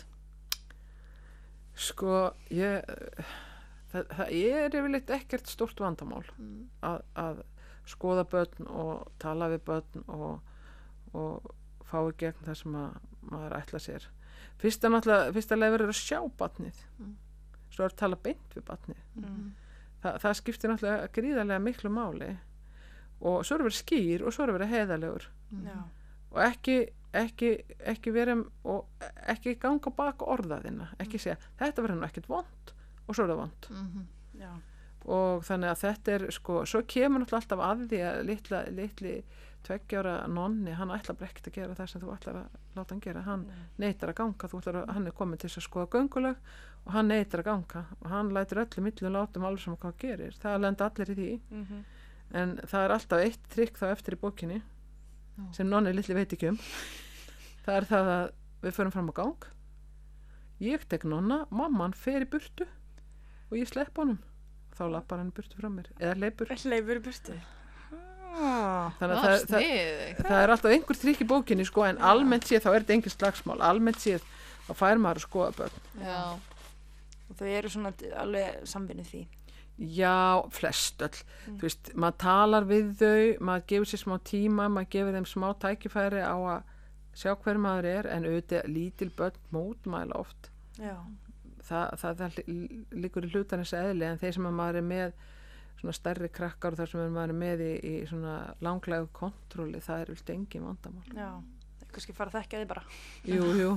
C: Sko, ég, það, það er yfirleitt ekkert stórt vandamál
D: Mm.
C: að, að skoða börn og tala við börn og, og fá í gegn það sem að, maður ætla sér. Fyrsta náttúrulega, fyrsta leið verður að sjá barnið,
D: Mm.
C: svo er að tala beint við barnið.
B: Mm.
C: Þa, það skiptir náttúrulega gríðarlega miklu máli og svo er að vera skýr og svo er að vera heiðarlegur
B: Já.
C: og ekki, ekki, ekki vera og ekki ganga bak orðaðina, ekki segja þetta verður nú ekkert vont og svo er það vont.
D: Mm-hmm.
B: Já.
C: Og þannig að þetta er sko, svo kemur náttúrulega alltaf að því að litla, litli tveggjára nonni, hann ætlar bara ekkert að gera það sem þú ætlar að láta hann gera, hann neitar að ganga, þú ætlar að, hann er komin til þess að skoða göngulag og hann neitar að ganga og hann lætur öllu millum látum alveg sem hvað gerir, það lenda allir í því,
B: Mm-hmm.
C: en það er alltaf eitt trikk þá eftir í bókinni sem nonni litli veit ekki um. Það er það að við förum fram á gang, ég tek nonna, mamman fer í burtu og ég slepp honum. Þá lappar hann í burtu frá mér, eða hleypur.
B: Hleypur í burtu.
C: Þannig að
D: Það
C: það,
D: er
C: það,
D: sniðugt.
C: það er alltaf einhver trikk í bókinni, sko, en almennt séð þá er þetta engin slagsmál. Almennt séð þá fær maður að skoða börn.
D: Já.
B: Og þau eru svona alveg samvinnuð því.
C: Já, flest öll. Þú veist, maður talar við þau, maður gefur sér smá tíma, maður gefur þeim smá tækifæri á að sjá hver maður er, en auðvitað lítil börn mótmæla oft.
B: Já.
C: Það, það, það liggur í hlutarins eðli, en þeir sem að maður er með svona stærri krakkar og þar sem maður er með í, í svona langlægu kontróli, það er vilt engin vandamál.
B: Já. Það er kannski fara að þekka þið bara.
C: Jú, jú.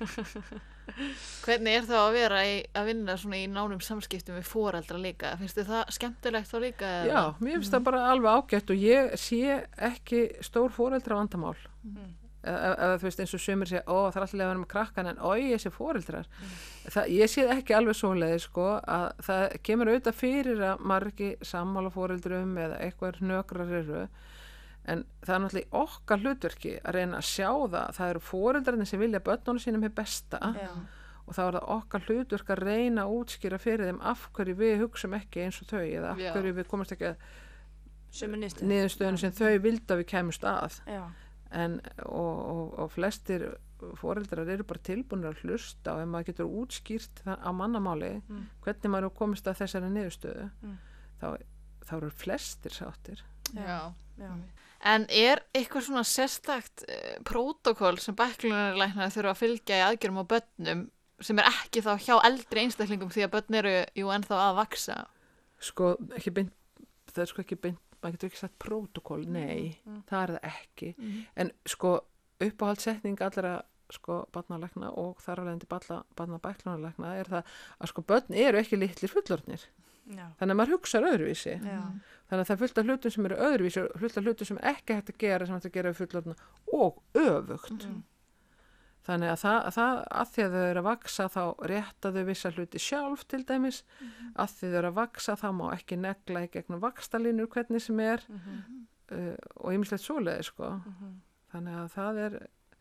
D: Hvernig er þá að vera í, að vinna svona í nánum samskiptum við foreldra líka? Finnst þið það skemmtilegt þá líka? Eða?
C: Já, mér finnst það bara alveg ágætt og ég sé ekki stór foreldra vandamál.
B: Mm.
C: Eða, eða þú veist eins og sumir segja, ó það er alltaf að vera með krakkan en oi þessi foreldrar. Það, ég sé ekki alveg svoleiði sko að það kemur auðvitað fyrir að maður ekki sammála foreldrum eða eitthvað hnökrar eru. En það er náttúrulega okkar hlutverki að reyna að sjá það. Það eru foreldrarnir sem vilja börnunum sínum með besta
B: Já.
C: og þá er það okkar hlutverk að reyna að útskýra fyrir þeim af hverju við hugsum ekki eins og þau eða af
D: Já.
C: hverju við komast ekki að
B: Sömu niðurstöðu.
C: niðurstöðunum sem þau vildu að við kemust að.
B: Já.
C: En, og, og, og flestir foreldrar eru bara tilbúinir að hlusta og ef maður getur útskýrt það á mannamáli
B: Mm.
C: hvernig maður er komist að þessari niðurstöðu
B: Mm.
C: þá, þá eru flestir sáttir.
D: Já.
B: Já.
D: En er eitthvað svona sérstakt uh, prótókoll sem bæklunarlæknar þurfa að fylgja í aðgjörum á börnum sem er ekki þá hjá eldri einstaklingum því að börn eru jú ennþá að vaksa?
C: Sko, ekki beint, það er sko ekki beint, maður getur ekki sagt prótókoll, nei,
B: Mm.
C: það er það ekki.
D: Mm.
C: En sko, uppáhaldssetning allra sko barnalækna og þar alveg til barnabæklunarlækna er það að sko börn eru ekki litlir fullorðnir.
B: Já.
C: Þannig að maður hugsar öðruvísi.
B: Já.
C: Þannig að það er fullt af hlutum sem eru öðruvísi og fullt af hlutum sem ekki hægt að gera sem hægt að gera við fullorðna og öfugt.
B: Mm.
C: Þannig að það, það að því að þau eru að vaksa þá rétta þau vissa hluti sjálf til dæmis,
B: Mhm.
C: að því þau eru að vaksa þá má ekki negla í gegnum vakstalínur hvernig sem er
B: Mhm.
C: uh, og ýmislegt svoleiði sko.
B: Mhm.
C: Þannig að það er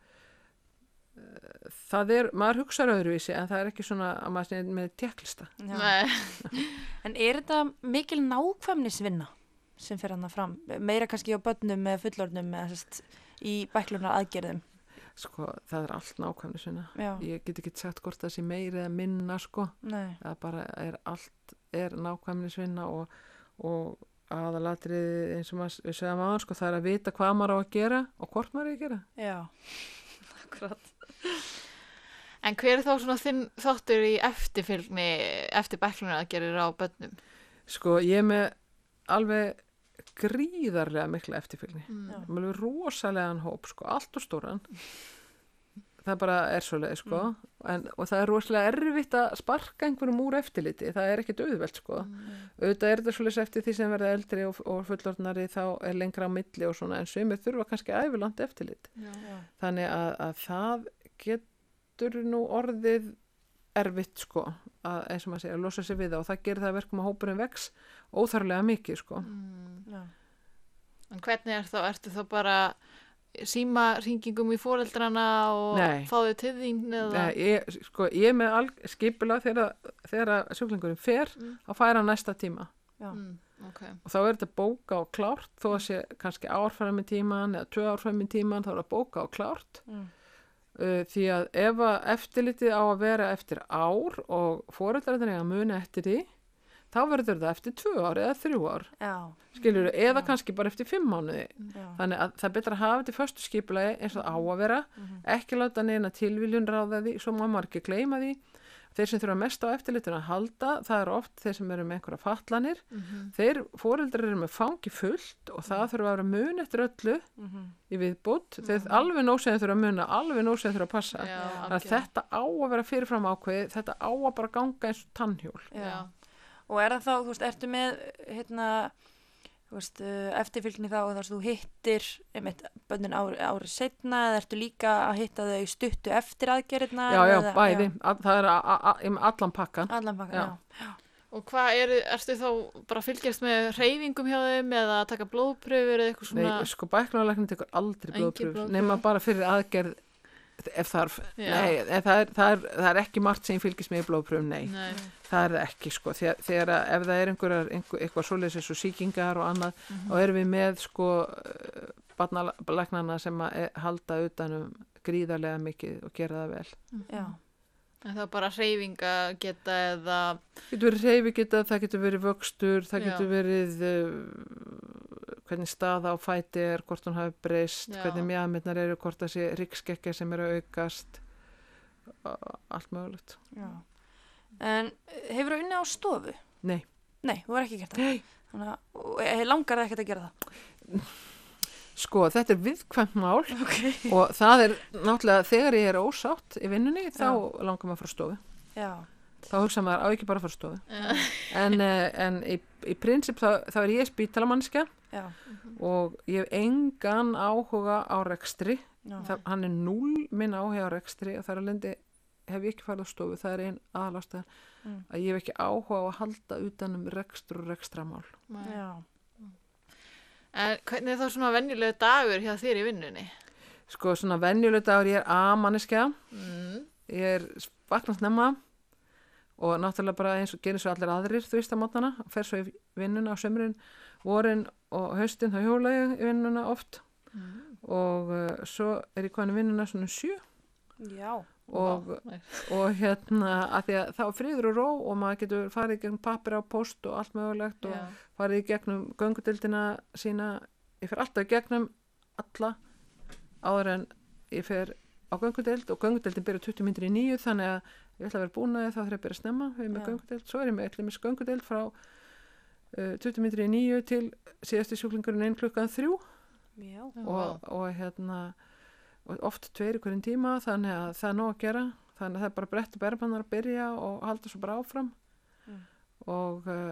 C: uh, það er, maður hugsar öðruvísi en það er ekki svona að maður er með tekklista.
B: Já.
D: Nei.
B: En er þetta mikil nákvæmnisvinna sem fer hann fram? Meira kannski á börnum með fullorðnum eða sérst í bæklunar aðgerðum?
C: Sko, það er allt nákvæmnisvinna.
B: Já.
C: Ég get ekki sagt hvort það sé meiri eða minna sko.
B: Nei.
C: Það bara er allt er nákvæmnisvinna og, og aðalatriði eins og maður, við segjum aðan sko, það er að vita hvað maður á að gera og hvort maður er að gera.
B: Já. Akkurat.
D: En hver er þá svona þinn þáttur í eftirfylgni eftir bæklunaraðgerðir á börnum?
C: Sko, ég er með alveg gríðarlega mikla eftirfylgni.
D: Mm.
B: Já.
C: Með alveg rosalegan hóp, sko, allt og stóran. Það bara er svoleið, sko. En, og það er rosalega erfitt að sparka einhverjum úr eftirliti. Það er ekkit auðvelt, sko. Auðvitað er þetta svoleiðis eftir því sem verða eldri og, og fullorðnari þá er lengra á milli og svona, en sumir þurfa kannski ævilangt eftirlit.
B: Já. Já.
C: Þannig að, að það getur nú orðið erfitt, sko, að eins og maður segja, að losa sig við það og það gerir það að verkum að hópurinn vex óþarflega mikið, sko.
D: Mm.
B: Já.
D: En hvernig er þá, ertu þá bara síma hringingum í foreldrana og
C: Nei.
D: fá þau til þín eða?
C: Nei, ég, sko, ég er með skipulag þegar, þegar sjúklingurinn fer
D: Mm.
C: að færa næsta tíma
B: Já.
D: Mm. Okay.
C: og þá er þetta bóka og klárt þó að sé kannski árfæra með tíman eða tvö árfæra með tíman, þá er það bóka og klárt
B: Mm.
C: uh, því að ef að eftirlitið á að vera eftir ár og foreldrarnir eiga að muna eftir því þá verður það eftir tvö ár eða þrjú ár
B: Já.
C: skilur, eða kannski bara eftir fimm mánuði.
B: Já.
C: Þannig að það er betra að hafa þetta í föstu skipulagi eins og það á að vera, ekki láta neina tilviljun ráða því, svo má maður ekki gleyma því. Þeir sem þurfa mest á eftirlitinu að halda, það eru oft þeir sem eru með einhverja fatlanir,
D: Mm-hmm.
C: þeir foreldrar eru með fangi fullt og það þurfa að vera mun eftir öllu
B: Mhm.
C: í viðbútt, þeir alveg nóg sem þeir þurfa að muna, alveg nóg sem þeir þurfa að passa.
D: Já,
C: Þannig að
D: algjörlega.
C: þetta á að vera fyrirfram ákveðið, þetta á að bara ganga eins og tannhjól.
B: Já. Og er það þá, þú veist, ertu með hérna, þú veist, uh, eftirfylgni þá þar sem þú hittir einmitt bönnin ári, ári setna eða ertu líka að hitta þau stuttu eftir aðgerðina?
C: Já, já,
B: eða-
C: bæði, All, það er a, a, a, allan pakkan.
B: Allan pakkan,
C: Já.
B: já. já.
D: Og hvað er, ertu þá bara að fylgjast með hreyfingum hjá þeim eða að taka blóðpröfur eða eitthvað svona?
C: Nei, sko bæklunarlæknir tekur aldrei
D: Engin
C: blóðpröfur
D: blóðprufur.
C: nema bara fyrir aðgerð ef þarf.
D: Já.
C: Nei, en það er, það, er, það er ekki margt sem ég fylgist með í blóðpröfum, nei.
D: Nei.
C: Það er það ekki, sko. Þegar, þegar að, ef það er einhverjar, einhver, eitthvað svoleiðis eins og sýkingar og annað,
D: Mhm.
C: þá erum við með, sko, barnalæknarna sem að e- halda utanum gríðarlega mikið og gera það vel.
B: Já.
D: En það er bara hreyfinga geta eða,
C: Það getur verið hreyfi geta, það getur verið vöxtur, það
D: Já.
C: getur verið uh, hvernig staða á fæti er, hvort hún hafi breyst,
D: Já.
C: hvernig mjaðmirnar eru, hvort það sé rykskekja sem er að aukast, a- allt mögulegt.
B: Já. En hefur þú unnið á stofu?
C: Nei.
B: Nei, þú er ekki gert það.
C: Nei.
B: Þannig að og, eh, langar það ekkert að gera það.
C: Sko, þetta er viðkvæmt mál
B: Okay.
C: og það er náttúrulega þegar ég er ósátt í vinnunni, þá langar maður að fara á stofu.
B: Já.
C: Þá hugsa maður á ekki bara að fara á stofu. En, eh, en í, í prinsip þá, þá er ég spítalamannskja
B: Já.
C: og ég hef engan áhuga á rekstri.
B: Já.
C: Það, hann er núll minn áhuga á rekstri og þar að lendi hef ég ekki farið á stofu. Það er ein aðalástæða
B: Mm.
C: að ég hef ekki áhuga á að halda utanum rekstur og rekstramál.
B: Já.
D: En hvernig er þá svona venjulegu dagur hjá þér í vinnunni?
C: Sko, svona venjuleg dagur, ég er A-manneskja,
D: Mm.
C: ég er vakna snemma og náttúrulega bara eins og gerir svo allir aðrir þú veist að mótnana, fer svo í vinnuna á sömurinn, vorin og haustin þá hjóla ég í vinnuna oft
D: Mm.
C: og uh, svo er ég komin í vinnuna svona um sjö
B: Já.
C: og, og hérna að því að þá er friður og ró og maður getur farið í gegnum pappir á post og allt mögulegt og
D: Já.
C: farið í gegnum göngudildina sína, ég fer alltaf í gegnum alla áður en ég fer á göngudild og göngudildin byrja tuttugu mínútur í níu þannig að ég ætla að vera búin að þá þarf ég að byrja snemma, við erum með
B: Já.
C: göngudild, svo er ég með allir með göngudild frá uh, tuttugu mínútur í níu til síðasti sjúklingurinn einn klukkan þrjú
B: Já.
C: og, og hérna og oft tveir í hverjum tíma þannig að það er nóg að gera þannig að það er bara brett og berbannar að byrja og halda svo bara áfram
B: Mm.
C: og uh,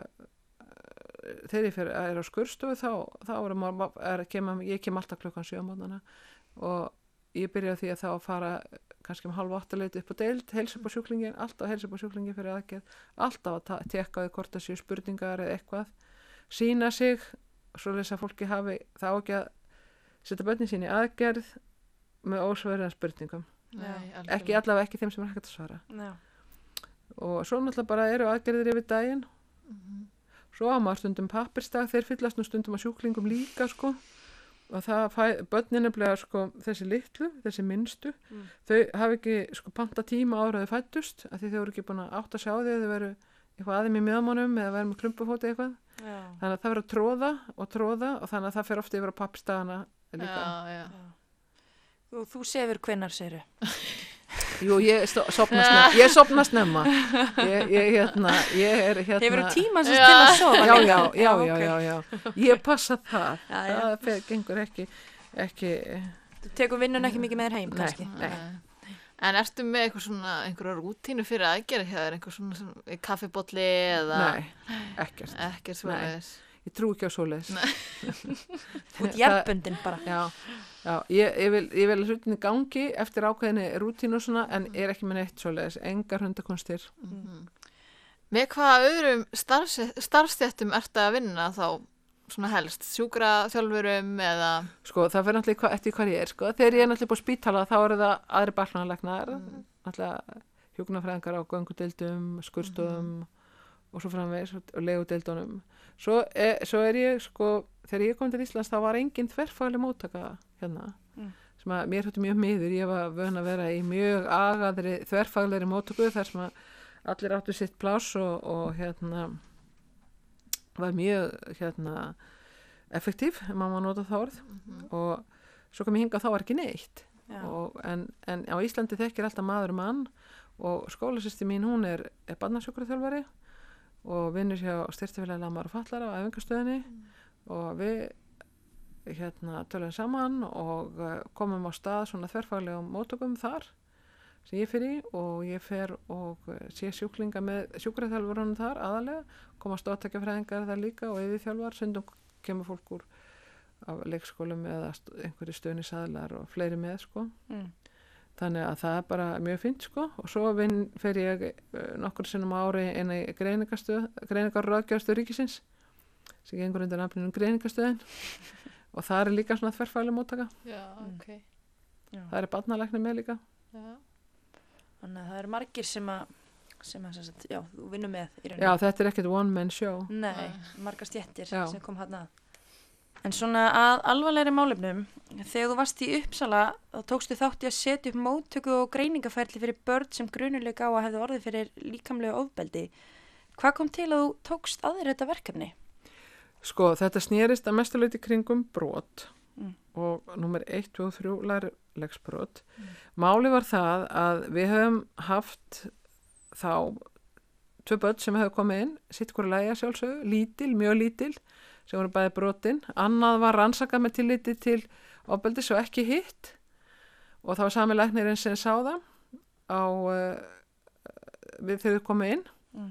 C: þegar ég fer, er á skurðstofu þá, þá er, maður- er, kem, ég kem alltaf klukkan sjö á mótnana og ég byrja á því að þá fara kannski um halv átta leiti upp á deild heilsa upp á sjúklingin, alltaf heilsa upp á sjúklingin fyrir aðgerð, alltaf að ta- tekka á því hvort það séu spurningar eða eitthvað sína sig, svo þess að fólki hafi þá ekki að setja börnin sín í aðgerð með ósverðan spurningum,
D: Nei,
C: ekki allavega ekki þeim sem er hægt að svara
B: Já.
C: og svo náttúrulega bara eru aðgerðir yfir daginn
D: Mhm.
C: svo á maður stundum pappirstag, þeir fyllast nú stundum að sjúklingum líka sko og það fæ, börnin nefnilega sko þessi litlu, þessi minnstu
B: Mm.
C: þau hafa ekki sko panta tíma ára þau fættust, af því þau eru ekki búin að átt að sjá því að þau veru eitthvað aðeim í mjöðmánum eða veru með klumpufóti eitthvað
B: Já.
C: þannig að það verður að tróða og tróða og þannig að það fer ofta yfir á pappstagana líka.
D: Já, já.
B: Og þú sefur hvenær segirðu?
C: Jú, ég sto- sofna snemma ég sofna snemma ég, ég, hérna, ég er hérna
B: Hefur þú tíma sem
D: Já.
B: til að sofa?
C: já, já,
B: líka?
C: já,
B: ok.
C: já, já, já ég passa það
B: Já, já.
C: það fer, gengur ekki ekki,
B: Þú tekur vinnun ekki mikið með þér heim,
C: Nei.
B: kannski?
D: Nei. En ertu með eitthvað svona, einhverja rútínu fyrir aðgerð hjá þér, einhver svona, svona kaffibolli eða
C: nei, ekkert
D: ekkert svona þess?
C: ég trú ekki á svoleiðis
B: Þú ert jafnbundin bara.
C: já, já ég, ég vil, ég vil að hlutinni gangi eftir ákveðinni rútínu og svona en er ekki með neitt svoleiðis, engar hundakunstir
D: Mhm. Með hvaða öðrum starfstjættum ertu að vinna þá svona helst? Sjúkraþjálfurum eða?
C: sko það fyrir náttúrulega hva- eftir hvað ég er sko. þegar ég er náttúrulega búið spítala þá eru það aðri barnalæknar
D: Mm.
C: náttúrulega hjúknarfræðingar á göngudeildum skurðstofum og svo framvegis og legudeildunum svo er, svo er ég sko þegar ég kom til Íslands þá var engin þverfagleg móttaka hérna
B: Mm.
C: sem að mér höfði mjög miður, ég var vön að vera í mjög agaðri þverfaglegri móttöku þar sem að allir áttu sitt pláss og, og hérna var mjög hérna effektív, ef maður má nota það orð
D: Mhm.
C: og svo kom ég hingað þá var ekki neitt
B: Já.
C: og, en, en á Íslandi þekkir alltaf maður mann og skólasýsti mín hún er, er barnasjúkraþjálfari og vinnur hjá styrktafélagi lamar og fallara á æfingastöðinni og við hérna tölum saman og uh, komum á stað svona þverfaglegum móttökum þar sem ég fer í og ég fer og uh, sé sjúklinga með sjúkraþjálfurunum þar aðalega, koma stóðtækjafræðingar þar líka og yfirþjálfar, sundum kemur fólk úr af leikskólum eða st- einhverju stöðnisaðlar og fleiri með sko
B: Mm.
C: Þannig að það er bara mjög fínt sko og svo vinn fer ég uh, nokkur sinnum á ári inn í greiningarstöð, greiningarráðgjafarstöð ríkisins sem gengur undir nafninu greiningarstöðin og það er líka svona þverfagleg móttaka.
D: Já, ok.
B: Já.
C: Það er barnalæknir með líka.
D: Já.
B: Þannig að það eru margir sem að, sem að, sem sagt, já, þú vinnur með í rauninni.
C: Já, þetta er ekkert one man show.
B: Nei, margar stjettir
C: Já.
B: sem kom hann að. En svona að alvarlegri málefnum, þegar þú varst í Uppsala, þá tókstu þátt í að setja upp móttöku og greiningaferli fyrir börn sem grunuleika á að hefðu orðið fyrir líkamlegu ofbeldi. Hvað kom til að þú tókst að þér þetta verkefni?
C: Sko, þetta snerist að mestuleyti kringum brot
B: Mm.
C: og númer eitt, tvö og þrjú lærlegsbrot. Mm. Máli var það að við höfum haft þá tvö börn sem hefðu komið inn, sitt hverju lægja sjálfsögðu, lítil, mjög lítil, sem voru bæði brotin. Annað var rannsakað með tilliti til ofbeldis og ekki hitt og það var sami læknirinn sem sá það á, uh, við þegar við komum inn
B: Mm.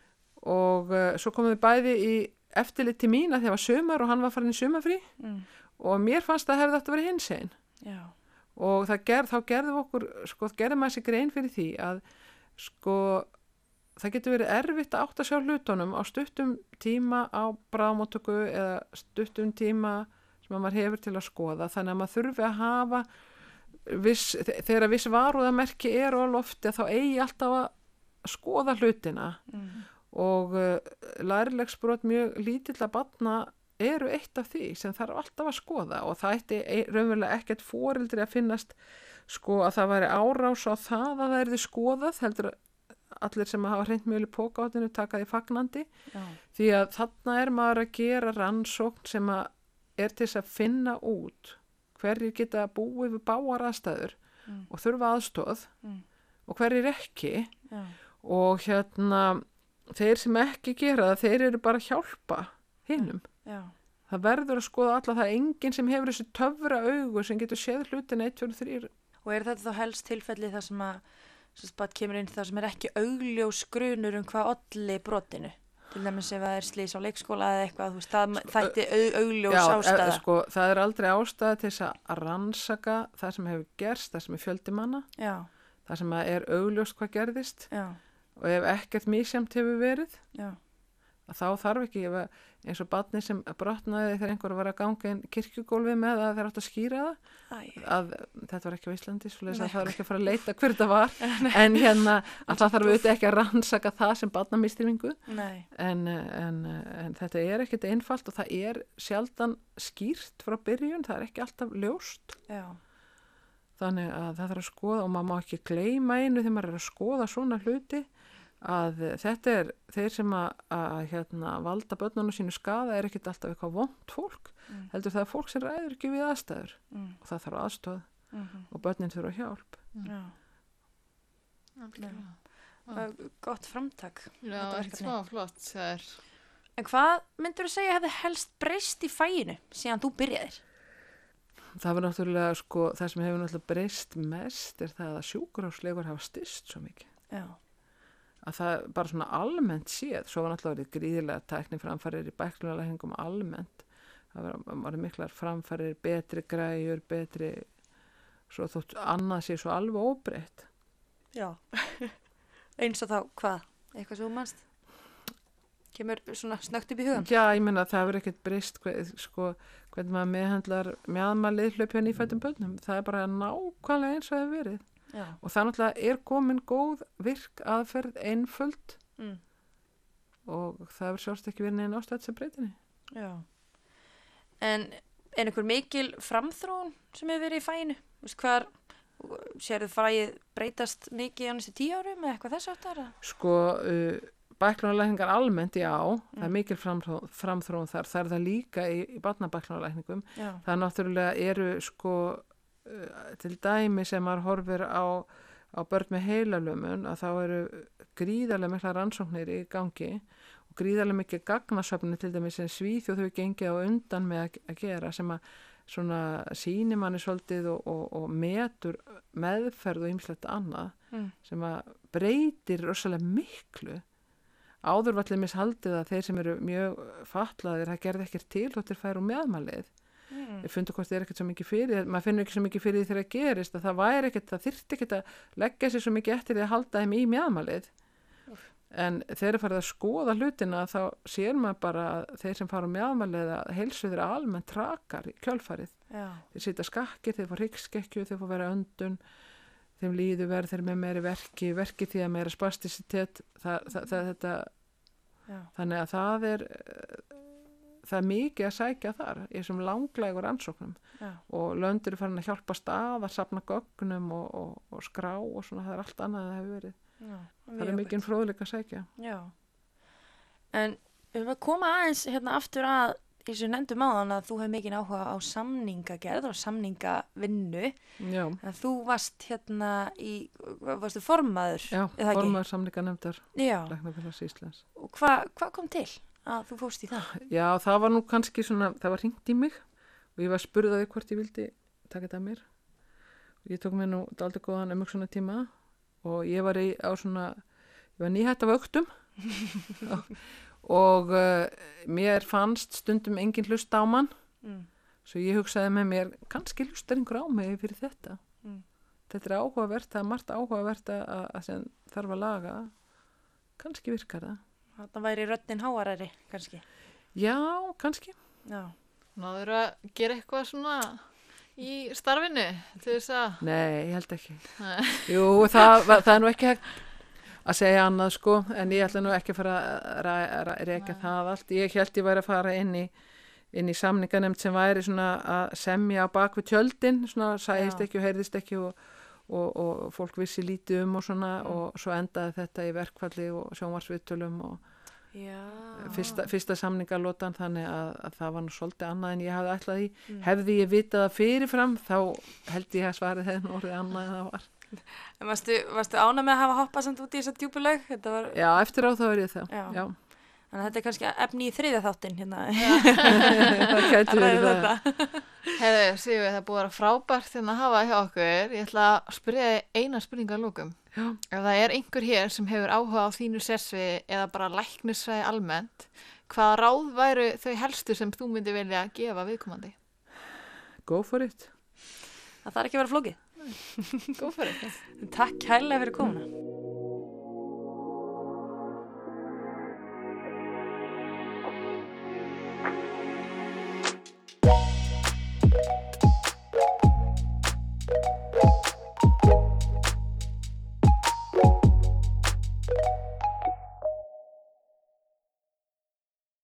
C: og uh, svo komum við bæði í eftirlit til mín að það var sumar og hann var farin í sumarfrí
B: Mm.
C: og mér fannst að hefði átt að vera hinsegin
B: Já.
C: og það ger, þá gerðum við okkur, sko, gerðum maður sér grein fyrir því að sko það getur verið erfitt að átta sjá hlutunum á stuttum tíma á bráðmóttöku eða stuttum tíma sem maður hefur til að skoða þannig að maður þurfi að hafa viss, þegar viss varúðamerki er á lofti þá eigi alltaf að skoða hlutina
B: Mm.
C: og uh, lærilegsbrot mjög lítill að barna eru eitt af því sem þarf alltaf að skoða og það ætti raunverulega ekkert foreldri að finnast sko að það væri árás á það að það erði skoðað heldur allir sem hafa hreint mjög í pókáttinu taka því fagnandi
B: Já.
C: því að þarna er maður að gera rannsókn sem að er til þess að finna út hverjir geta búið við báar aðstæður
B: Mm.
C: og þurfa aðstóð
B: Mm.
C: og hverjir ekki
B: Já.
C: og hérna þeir sem ekki gera það, þeir eru bara að hjálpa hinnum.
B: Já.
C: Það verður að skoða alla, það er enginn sem hefur þessi töfra augu sem getur séð hlutin eitt, tvö, þrjú.
B: Og er þetta þá helst tilfelli þar sem að sem bara kemur inn þar sem er ekki augljós grunur um hvað olli brotinu? Til dæmis ef það er slís á leikskóla eða eitthvað, þú veist, það þætti au, augljós
C: Já,
B: ástæða.
C: e, sko, það er aldrei ástæða til þess að rannsaka það sem hefur gerst, það sem er fjöldi manna,
B: Já,
C: það sem er augljóst hvað gerðist
B: já,
C: og ef ekkert misjæmt hefur verið,
B: já,
C: að þá þarf ekki, ef að, eins og barni sem brotnaði þegar einhver var að ganga inn kirkjugólfi með að þeir átt að skýra það,
B: æ,
C: að þetta var ekki á Íslandi, svoleiðis að það er ekki að fara að leita hver þetta var, en hérna að það þarf auðvitað ekki að rannsaka það sem barnamistýringu,
B: nei,
C: en, en, en þetta er ekkert einfalt og það er sjaldan skýrt frá byrjun, það er ekki alltaf ljóst,
B: já,
C: þannig að það þarf að skoða og maður má ekki gleyma einu þegar maður er að skoða svona hluti, að þetta er þeir sem að, að hérna, valda börnunum sínu skaða er ekkert alltaf eitthvað vont fólk,
B: Mm.
C: heldur það er fólk sem ræður ekki við aðstæður
B: mm,
C: og það þarf aðstöð
B: mm,
C: og börnin þurfa hjálp.
B: já,
D: Algjörlega.
B: já. Gott framtak.
D: Já,
B: Þetta
D: ekkert
B: verkefni.
D: smá flott, það er.
B: En hvað myndur þú segja hefði helst breyst í fæinu síðan þú byrjaðir?
C: Það var náttúrulega, sko, það sem hefur náttúrulega breyst mest er það að sjúkrahúslegur hafa styrst svo mikið.
B: Já,
C: Að það bara svona almennt séð, svo var náttúrulega verið gríðilega tækni framfærir í bæklunarlækningum almennt. Það var, var miklar framfærir, betri græjur, betri, svo þótt annað sé svo alveg óbreytt.
B: já. Eins og þá, hvað? Eitthvað svo mannst? Kemur svona snögt upp í hugan?
C: Já, ég meina að það hefur ekkert breyst, hver, sko, hvernig maður meðhandlar mjaðmalið hlaup hjá nýfættum börnum. Það er bara nákvæmlega eins og það hefur verið.
B: Já.
C: Og það náttúrulega er komin góð virk aðferð, einföld
B: Mm.
C: og það hefur sjálfst ekki verið neina ástætt sem breytinni.
B: Já. En er einhver mikil framþróun sem hefur verið í fæinu? Þú veist, hvar sérðu fræið breytast mikið á næstu tíu árum eða eitthvað þess aftar?
C: Sko, uh, bæklunarlækningar almennt, já, það er mikil framþróun, framþróun þar, það er það líka í, í barnabæklunarlækningum.
B: Já.
C: Það náttúrulega eru, sko, uh, til dæmi sem maður horfir á, á börn með heilalömun, að þá eru gríðarlega mikla rannsóknir í gangi og gríðarlega mikið gagnasöfni til dæmi sem Svíþjóð þau gengið á undan með að, að gera sem að svona sýnir manni svolítið og, og, og metur meðferð og ýmislegt annað
B: Mm.
C: sem að breytir rosalega miklu. Áður var allir mishaldið að þeir sem eru mjög fatlaðir, það gerði ekkert til og þeir færu meðmalið.
B: Já. Mm.
C: Ég fundi hvort það er ekkert svo mikið fyrir, maður finnur ekki svo mikið fyrir því þegar það gerist, að það væri ekkert, það þyrfti ekkert að leggja sér svo mikið eftir því að halda þeim í mjaðmalið. En þegar það farið að skoða hlutina þá sér maður bara að þeir sem fara á mjaðmalið að heilsu þeirra almennt trakar í kjölfarið.
B: Já.
C: Þeir sitja skakkir, þeir fá hryggskekkju, þeir fá vera öndun, þeim líður verð þeir með meiri verki, verki því að meira spasticitet, það, það, það, þetta,
B: Já.
C: þannig að það er, það er mikið að sækja þar í þessum langlægur ansóknum
B: Já.
C: og lönd eru farin að hjálpa stað að safna gögnum og, og, og skrá og svona, það er allt annað að það hefur verið.
B: Já.
C: Það er mikið fróðleik að sækja.
B: Já. En við erum að koma aðeins hérna aftur að eins og nefndum áðan að þú hefði mikið áhuga á samningagerð og samningavinnu.
C: Já,
B: En þú varst hérna í, varstu formaður?
C: já,
B: er það ekki?
C: formaður samninganefndar
B: Já.
C: Læknafélags Íslands.
B: Og hvað hva kom til að þú fórst í það?
C: Já, það var nú kannski svona, það var hringt í mig og ég var spurðaði hvort ég vildi taka þetta að mér. Og ég tók mér nú dálítið góðan umhugsunar tíma og ég var í, á svona, ég var nýhætt af öktum og uh, mér fannst stundum engin hlusta á mann,
B: Mm.
C: svo ég hugsaði með mér, kannski hlustar einhver á mig fyrir þetta.
B: Mm.
C: Þetta er áhugavert, það er margt áhugavert að, að sem þarf að laga, kannski virkar það.
B: Þarna væri röddin háarari, kannski.
C: Já, kannski.
B: Já.
D: Náður að gera eitthvað svona í starfinu til þess að...
C: Nei, ég held ekki.
D: Nei.
C: Jú, það, það er nú ekki hægt að segja annað sko, en ég ætla nú ekki að fara að reyka það allt. Ég held ég væri að fara inn í, inn í samninganemnd sem væri svona að semja á bak við tjöldin, svona sæðist
B: Já.
C: ekki og heyrðist ekki og, og, og fólk vissi lítið um og svona
B: Mm.
C: og svo endaði þetta í verkfalli og sjónvarsviðtölum og
B: Já.
C: fyrsta, fyrsta samningalótan, þannig að, að það var nú svolítið annað en ég hafði ætlað í.
B: Mm.
C: Hefði ég vitað það fyrirfram þá held ég að svarið hefði nú orðið annað en það var.
B: En varstu, varstu ána með að hafa hoppað samt út í þessa djúpulaug? Þetta var...
C: Já, eftir á þá er ég það.
B: Já.
C: Já.
B: Þannig að þetta er kannski efni í þriðja þáttinn hérna.
C: það gæti
B: Að
C: verið
B: ræða
C: það.
B: þetta.
D: Heiðu, Sigur, það er búið að vera frábært hérna að hafa hjá okkur. Ég ætla að spyrja þig eina spurningu að lókum.
C: Já.
D: Ef það er einhver hér sem hefur áhuga á þínu sérsviði eða bara læknisfræði almennt, hvaða ráð væru þau helstu sem þú myndi vilja gefa viðkomandi?
C: Go for it.
B: Það þarf ekki að vera flókið.
D: Go for it.
B: Takk kærlega fyrir komuna.